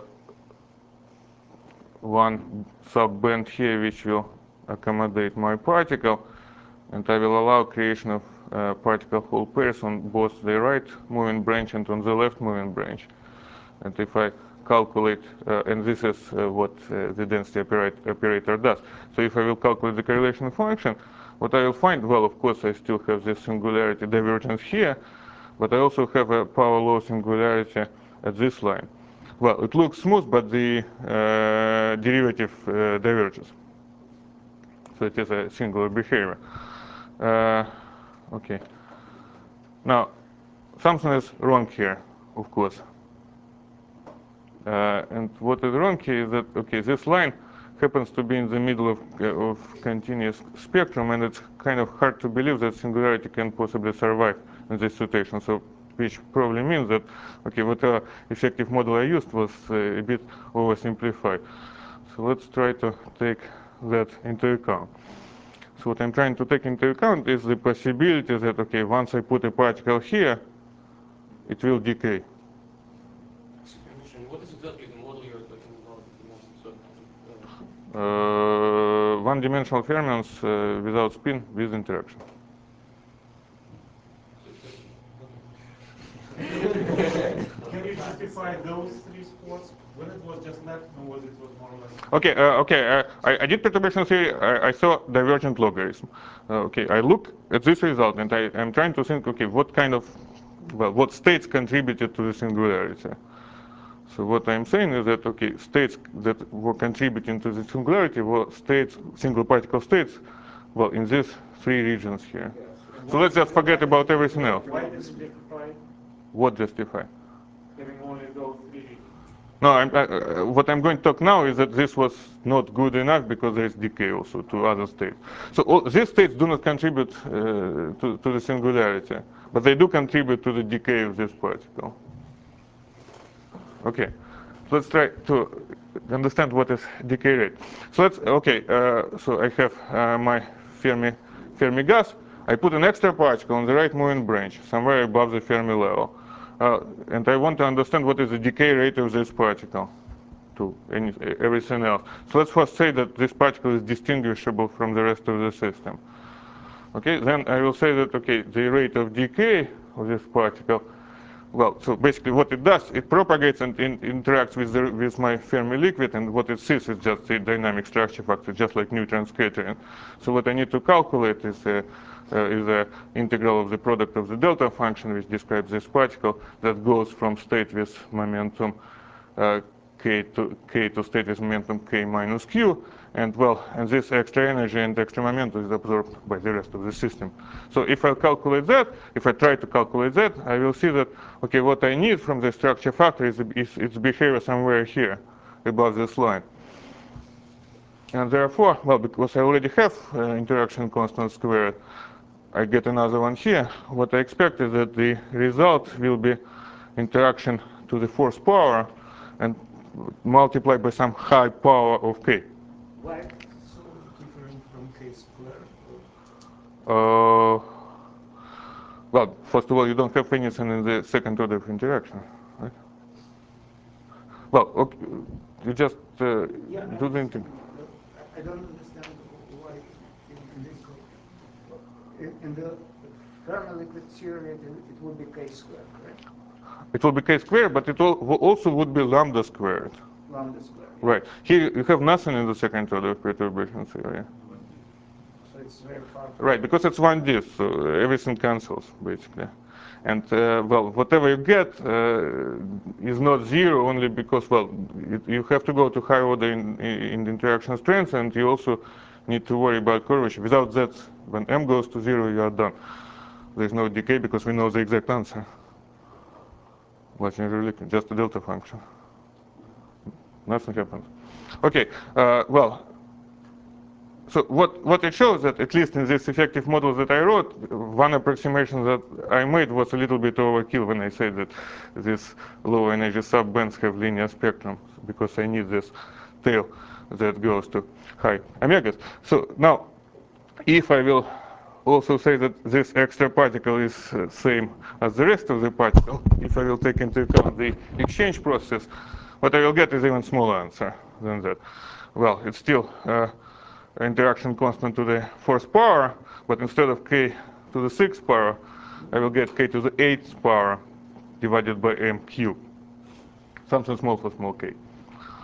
one sub-band here which will accommodate my particle, and I will allow creation of particle Hall pairs on both the right moving branch and on the left moving branch. And if I calculate, and this is what the density operator does. So if I will calculate the correlation function, what I will find, well, of course, I still have this singularity divergence here, but I also have a power law singularity at this line. Well, it looks smooth, but the derivative diverges. So it is a singular behavior. Okay. Now, something is wrong here, of course. And what is wrong here is that, okay, this line happens to be in the middle of continuous spectrum, and it's kind of hard to believe that singularity can possibly survive in this situation. So, which probably means that, okay, whatever effective model I used was a bit oversimplified. So let's try to take that into account. So what I'm trying to take into account is the possibility that, okay, once I put a particle here, it will decay. What is exactly the model you're talking about? One-dimensional fermions without spin with interaction. Can you justify those three spots when it was just left and was it was more or less? Okay, I did perturbation theory. I saw divergent logarithm. Okay, I look at this result and I'm trying to think, okay, what kind of, well, what states contributed to the singularity? So what I'm saying is that, okay, states that were contributing to the singularity were states, single particle states, well, in these three regions here. Yes. So let's just forget about everything else. Why does it justify What justify? having only those three? No, what I'm going to talk now is that this was not good enough because there is decay also to other states. So these states do not contribute to the singularity, but they do contribute to the decay of this particle. Okay, so let's try to understand what is decay rate. So let's, okay, so I have my Fermi gas. I put an extra particle on the right moving branch, somewhere above the Fermi level. And I want to understand what is the decay rate of this particle to everything else. So let's first say that this particle is distinguishable from the rest of the system. Okay, then I will say that, okay, the rate of decay of this particle, well, so basically what it does, it propagates and interacts with my Fermi liquid, and what it sees is just the dynamic structure factor, just like neutron scattering. So what I need to calculate is the integral of the product of the delta function, which describes this particle that goes from state with momentum k to state with momentum k minus q, and well, and this extra energy and extra momentum is absorbed by the rest of the system. So if I calculate that, if I try to calculate that, I will see that, okay, what I need from the structure factor is its behavior somewhere here, above this line. And therefore, well, because I already have interaction constant squared, I get another one here. What I expect is that the result will be interaction to the fourth power and multiplied by some high power of k. Why so different from k squared? Well, first of all, you don't have anything in the second order of interaction, right? Well, okay, you just do the integral. I don't understand why in the Fermi liquid theory it would be k squared, correct? It will be k squared, but it also would be lambda squared. Lambda squared. Yeah. Right. Here you have nothing in the second order of perturbation theory. So it's very far. Right, because it's 1D, so everything cancels, basically. And, well, whatever you get is not zero only because, well, you have to go to higher order in the interaction strength, and you also need to worry about curvature. Without that, when m goes to 0, you are done. There's no decay because we know the exact answer. What's in reliquid? Just a delta function. Nothing happens. Okay, well, so what it shows that, at least in this effective model that I wrote, one approximation that I made was a little bit overkill when I said that these low energy subbands have linear spectrum, because I need this tail that goes to high omegas. So now, if I will also say that this extra particle is same as the rest of the particle, if I will take into account the exchange process, what I will get is even smaller answer than that. Well, it's still interaction constant to the fourth power, but instead of k to the sixth power, I will get k to the eighth power divided by m cubed. Something small for small k.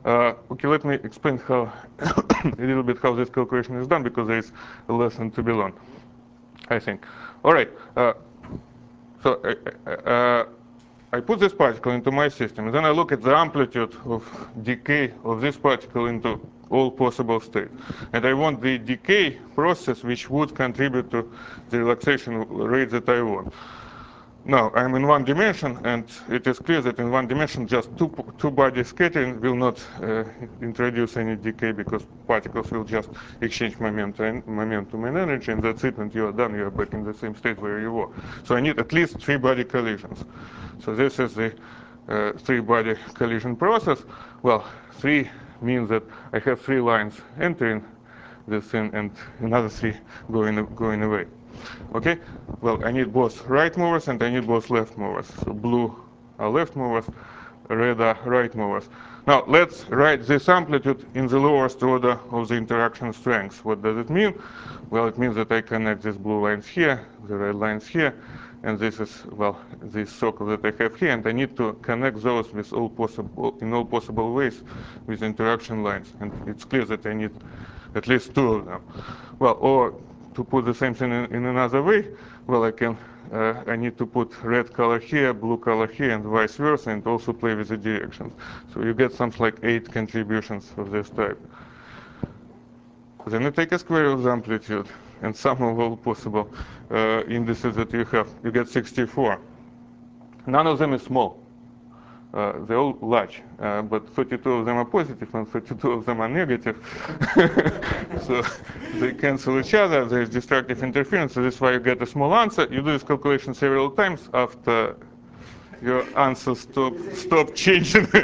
Okay, let me explain how a little bit how this calculation is done, because there is a lesson to be learned, I think. All right. So I put this particle into my system, and then I look at the amplitude of decay of this particle into all possible states. And I want the decay process which would contribute to the relaxation rate that I want. Now, I'm in one dimension, and it is clear that in one dimension just two-body scattering will not introduce any decay, because particles will just exchange momentum and energy, and that's it, and you are done, you are back in the same state where you were. So I need at least three-body collisions. So this is the three-body collision process. Well, three means that I have three lines entering this thing and another three going away. Okay, well, I need both right movers and I need both left movers. So blue are left movers, red are right movers. Now let's write this amplitude in the lowest order of the interaction strengths. What does it mean? Well, it means that I connect these blue lines here, the red lines here, and this is, well, this circle that I have here, and I need to connect those with in all possible ways with interaction lines. And it's clear that I need at least two of them. Well, or to put the same thing in another way, well, I need to put red color here, blue color here, and vice versa, and also play with the directions. So you get something like 8 contributions of this type. Then you take a square of the amplitude and sum of all possible indices that you have. You get 64. None of them is small. They're all large, but 32 of them are positive and 32 of them are negative. So they cancel each other, there's destructive interference, so this is why you get a small answer. You do this calculation several times after your answer stop changing. They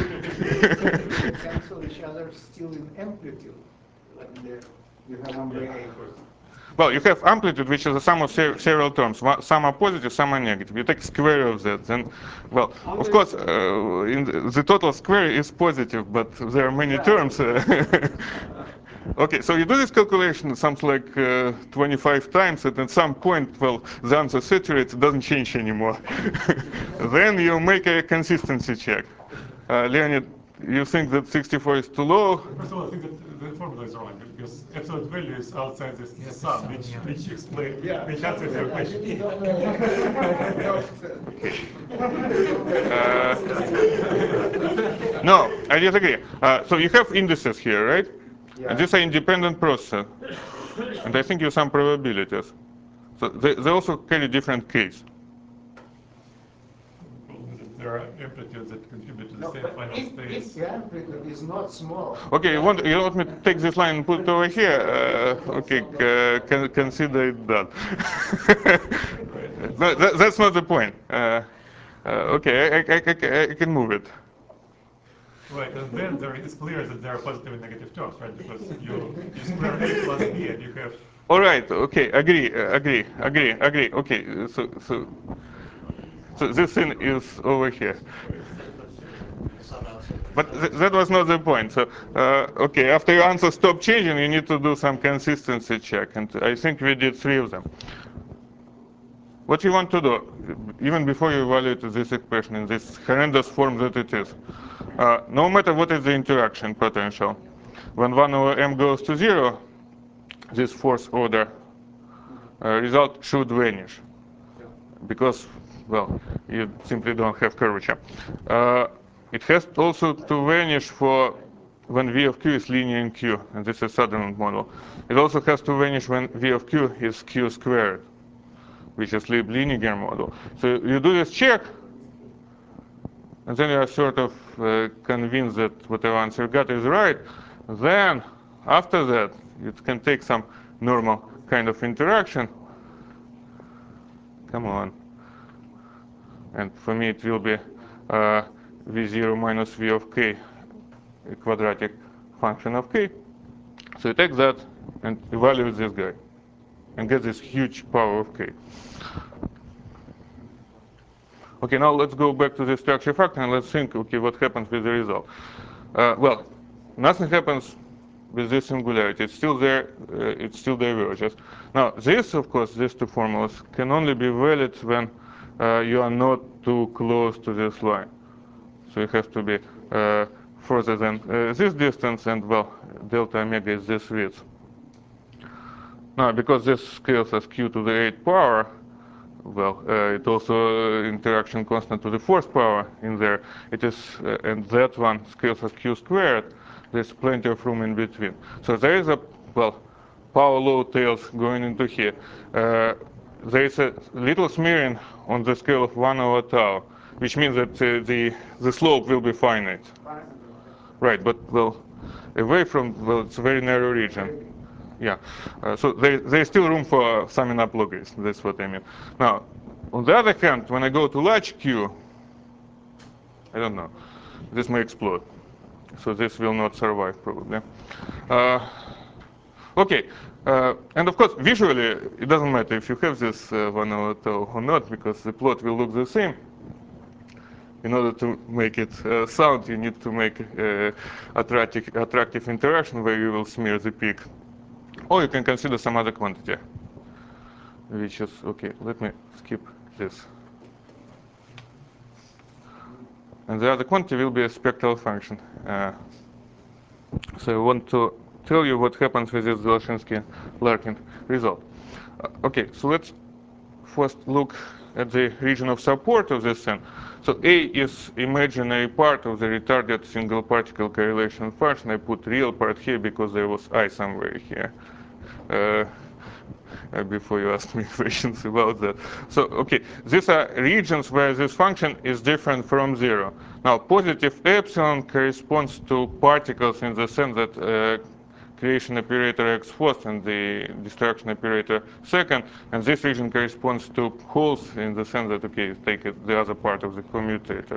cancel each other still in amplitude. You have number A. Well, you have amplitude, which is the sum of several terms. Some are positive, some are negative. You take square of that, then, well, of course, the total square is positive, but there are many terms. Okay, so you do this calculation something like 25 times, and at some point, well, the answer saturates, it doesn't change anymore. Then you make a consistency check. Leonid, you think that 64 is too low? First of all, I think that the formula is wrong, because absolute value is outside this sum, which explains, which answers your question. No, I disagree. So you have indices here, right? Yeah. And these are independent processes. And I think you have some probabilities. So they also carry different keys. There are amplitudes that contribute to the same final space. If the amplitude is not small. Okay, you want me to take this line and put it over here? Okay, consider it done. No, that's not the point. Okay, I can move it. Right, and then it's clear that there are positive and negative terms, right? Because you square A plus B and you have... All right, okay, agree. Okay, so this thing is over here. But that was not the point. So, okay, after your answer stop changing, you need to do some consistency check. And I think we did 3 of them. What you want to do, even before you evaluate this expression in this horrendous form that it is, no matter what is the interaction potential, when 1 over m goes to 0, this fourth order result should vanish. Because, well, you simply don't have curvature. It has also to vanish for when v of q is linear in q, and this is Sutherland model. It also has to vanish when v of q is q squared, which is Lieb-Liniger model. So you do this check, and then you are sort of convinced that whatever answer you got is right. Then, after that, you can take some normal kind of interaction. Come on. And for me, it will be v0 minus v of k, a quadratic function of k. So you take that and evaluate this guy and get this huge power of k. Okay, now let's go back to the structure factor and let's think, okay, what happens with the result. Well, nothing happens with this singularity. It's still there, it still diverges. Now, this, of course, these two formulas can only be valid when you are not too close to this line. So you have to be further than this distance, and well, delta omega is this width. Now, because this scales as q to the 8th power, well, it also interaction constant to the 4th power in there. It is, and that one scales as q squared. There's plenty of room in between. So there is a, well, power law tails going into here. There is a little smearing on the scale of 1 over tau, which means that the slope will be finite. Right, but well, away from, well, it's a very narrow region. Yeah, so there's still room for summing up logarithm. That's what I mean. Now, on the other hand, when I go to large Q, I don't know, this may explode. So this will not survive probably. Okay, and of course, visually, it doesn't matter if you have this 1 over tau or not, because the plot will look the same. In order to make it sound, you need to make attractive interaction where you will smear the peak. Or you can consider some other quantity, which is, okay, let me skip this. And the other quantity will be a spectral function. So I want to tell you what happens with this Doloshensky-Larkin result. Okay, so let's first look at the region of support of this thing. So A is imaginary part of the retarded single particle correlation function. I put real part here because there was I somewhere here. Before you ask me questions about that. So, okay, these are regions where this function is different from 0. Now, positive epsilon corresponds to particles in the sense that creation operator x first and the destruction operator second, and this region corresponds to holes in the sense that, okay, take the other part of the commutator.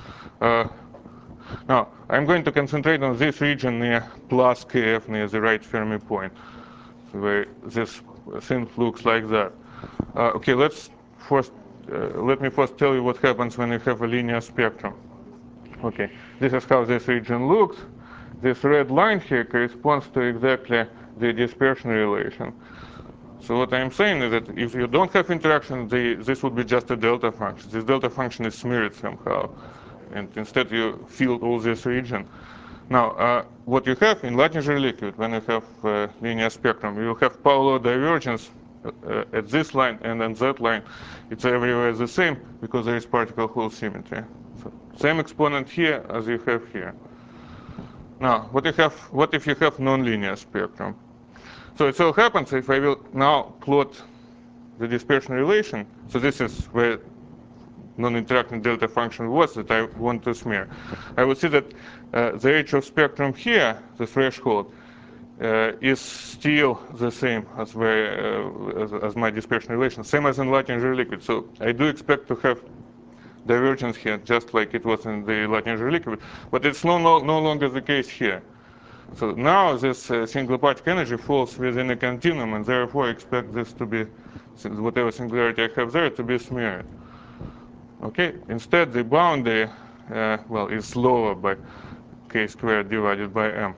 Now, I'm going to concentrate on this region near plus kf, near the right Fermi point, where this thing looks like that. Okay, let me first tell you what happens when you have a linear spectrum. Okay, this is how this region looks. This red line here corresponds to exactly the dispersion relation. So what I'm saying is that if you don't have interaction, this would be just a delta function. This delta function is smeared somehow, and instead you fill all this region. Now, what you have in Latinger liquid, when you have linear spectrum, you have power law divergence at this line and on that line. It's everywhere the same because there is particle-hole symmetry. So same exponent here as you have here. Now, what if you have nonlinear spectrum? So it so happens, if I will now plot the dispersion relation, so this is where non-interacting delta function was that I want to smear. I would see that the edge of spectrum here, the threshold, is still the same as my dispersion relation, same as in Latinger liquid. So I do expect to have divergence here, just like it was in the Latinger liquid, but it's no longer the case here. So now this single particle energy falls within a continuum, and therefore I expect this to be, whatever singularity I have there, to be smeared. Okay, instead the boundary, well, is lower by k squared divided by m.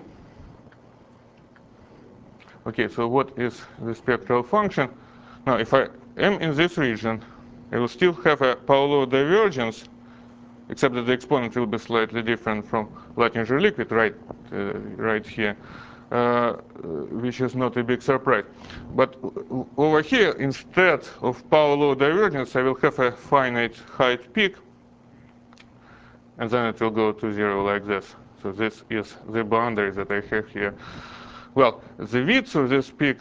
Okay, so what is the spectral function? Now, if I am in this region, I will still have a power law divergence, except that the exponent will be slightly different from Latinger liquid right here, which is not a big surprise. But over here, instead of power law divergence, I will have a finite height peak, and then it will go to 0 like this. So this is the boundary that I have here. Well, the width of this peak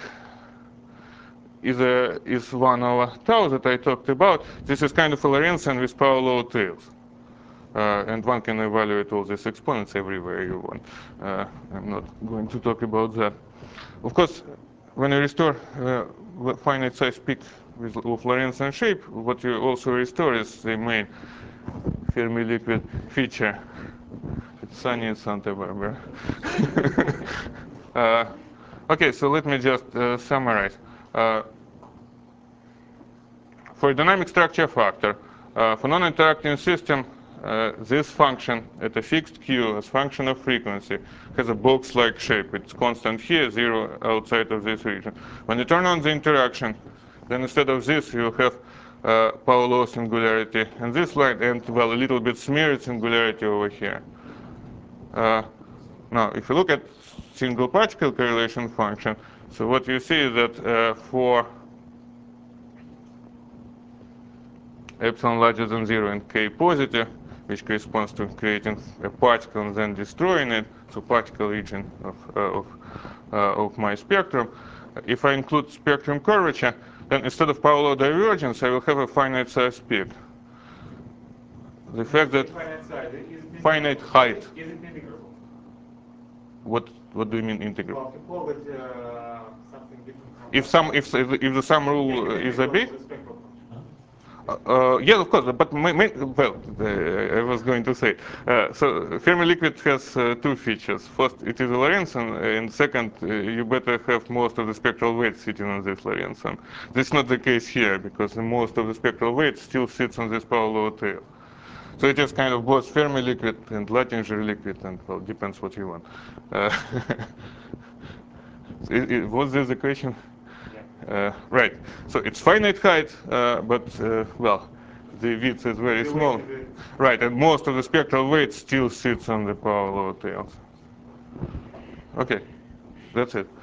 is 1 over tau that I talked about. This is kind of a Lorentzian with power law tails. And one can evaluate all these exponents everywhere you want. I'm not going to talk about that. Of course, when you restore finite size peak with Lorentzian shape, what you also restore is the main Fermi liquid feature. It's sunny in Santa Barbara. Okay, so let me just summarize. For a dynamic structure factor, for non-interacting system, this function at a fixed q as function of frequency has a box-like shape. It's constant here, 0 outside of this region. When you turn on the interaction, then instead of this, you have power law singularity in this line, and, well, a little bit smeared singularity over here. Now, if you look at single particle correlation function, so what you see is that for epsilon larger than 0 and k positive, which corresponds to creating a particle and then destroying it, so particle region of my spectrum, if I include spectrum curvature, then instead of power law divergence, I will have a finite size peak. The fact that finite height. Is it integrable? What do you mean integrable? Well, to call it something different. If the sum rule is a b? Yeah, of course, but I was going to say, so Fermi liquid has two features. First, it is a Lorentzian, and second, you better have most of the spectral weight sitting on this Lorentzian. That's not the case here, because most of the spectral weight still sits on this power law tail. So it is kind of both Fermi liquid and Luttinger liquid, and well, depends what you want. Was this the question? Right. So it's finite height, but well, the width is very small. Right, and most of the spectral weight still sits on the power law tails. Okay, that's it.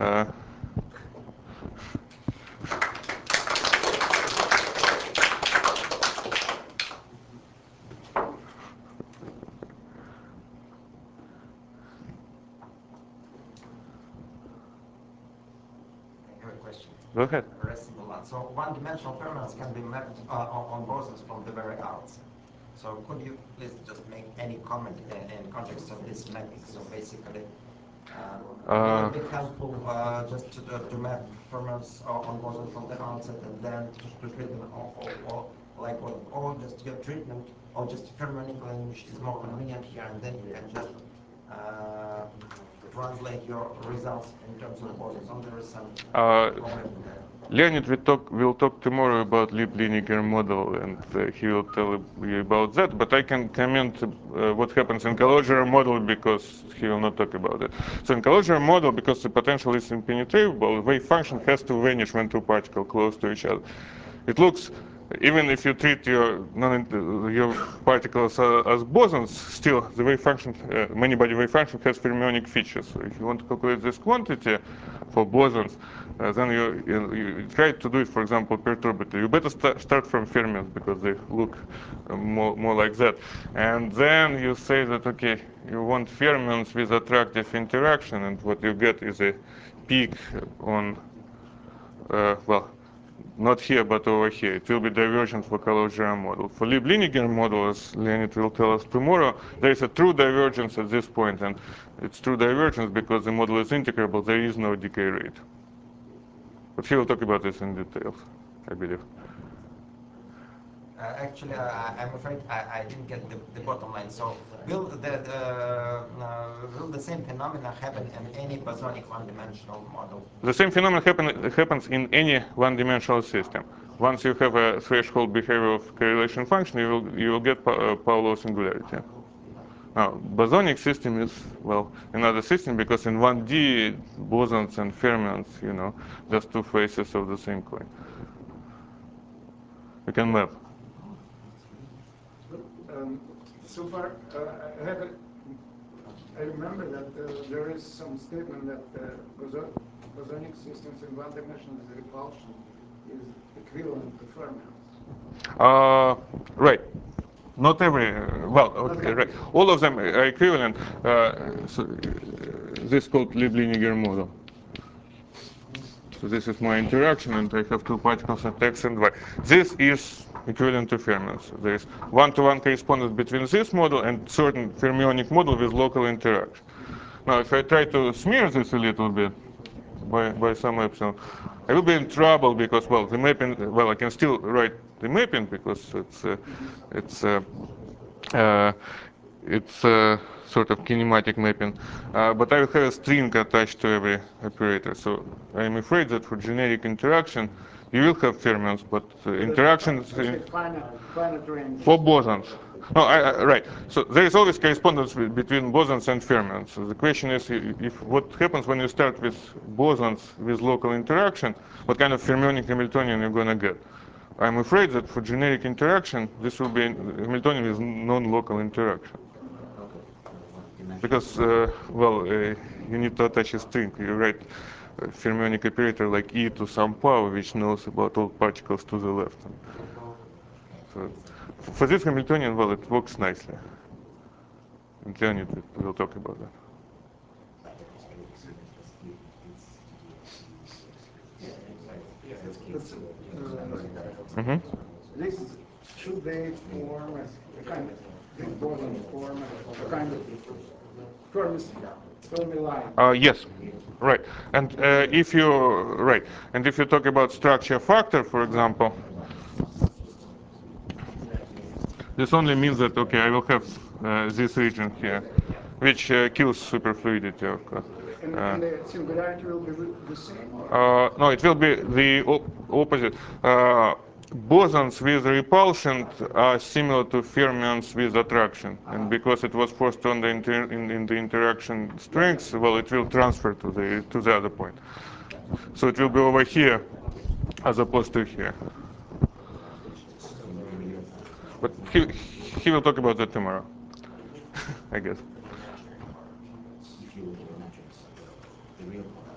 Go ahead. Very simple one. So one-dimensional fermions can be mapped on bosons from the very outset. So could you please just make any comment in context of this mapping? So basically, will it be helpful just to map fermions on bosons from the outset and then to treat them or just get treatment or just fermionic which is more convenient here, and then you can just translate your results in terms of bosons. So there is some Leonid will talk tomorrow about Lieb-Liniger model, and he will tell you about that. But I can comment what happens in Calogero model because he will not talk about it. So in Calogero model, because the potential is impenetrable, the wave function has to vanish when two particles close to each other. It looks, even if you treat your particles as bosons, still the wave function, many-body wave function has fermionic features. So if you want to calculate this quantity for bosons, then you try to do it, for example, perturbatively. You better start from fermions because they look more like that. And then you say that, okay, you want fermions with attractive interaction, and what you get is a peak on, well, not here, but over here. It will be divergent for Calogero model. For Lieb-Liniger model, as Leonid will tell us tomorrow, there is a true divergence at this point, and it's true divergence because the model is integrable. There is no decay rate. But he will talk about this in details, I believe. Actually, I'm afraid I didn't get the bottom line. So will the same phenomena happen in any bosonic one-dimensional model? The same phenomenon happens in any one-dimensional system. Once you have a threshold behavior of correlation function, you will get power law singularity. Now, bosonic system is, well, another system because in 1D, bosons and fermions, just two faces of the same coin. You can map. So far, I remember that there is some statement that bosonic systems in one dimension, the repulsion is equivalent to fermions. Right. Not every, well, okay, right. All of them are equivalent. So this is called Lieb-Liniger model. So this is my interaction, and I have two particles at x and y. This is equivalent to fermions. There is one-to-one correspondence between this model and certain fermionic model with local interaction. Now, if I try to smear this a little bit by some epsilon, I will be in trouble because, well, the mapping, well, I can still write the mapping because it's sort of kinematic mapping, but I will have a string attached to every operator. So I'm afraid that for generic interaction, you will have fermions, but interactions for bosons. No, right. So there is always correspondence between bosons and fermions. So the question is, if what happens when you start with bosons with local interaction, what kind of fermionic Hamiltonian you're going to get? I'm afraid that for generic interaction, this will be Hamiltonian with non-local interaction. because well, you need to attach a string. You write a fermionic operator like e to some power, which knows about all particles to the left. So for this Hamiltonian, well, it works nicely. And Leonid will talk about that. This should they form a kind of this boson form a kind of Fermi line? Yes, right. And if you talk about structure factor, for example, this only means that okay, I will have this region here, which kills superfluidity, of course. And the singularity will be the same? No, it will be the opposite. Bosons with repulsion are similar to fermions with attraction, and because it was forced on the in the interaction strengths, well, it will transfer to the other point. So it will be over here as opposed to here. But he will talk about that tomorrow, I guess. If you look at the matrix, the real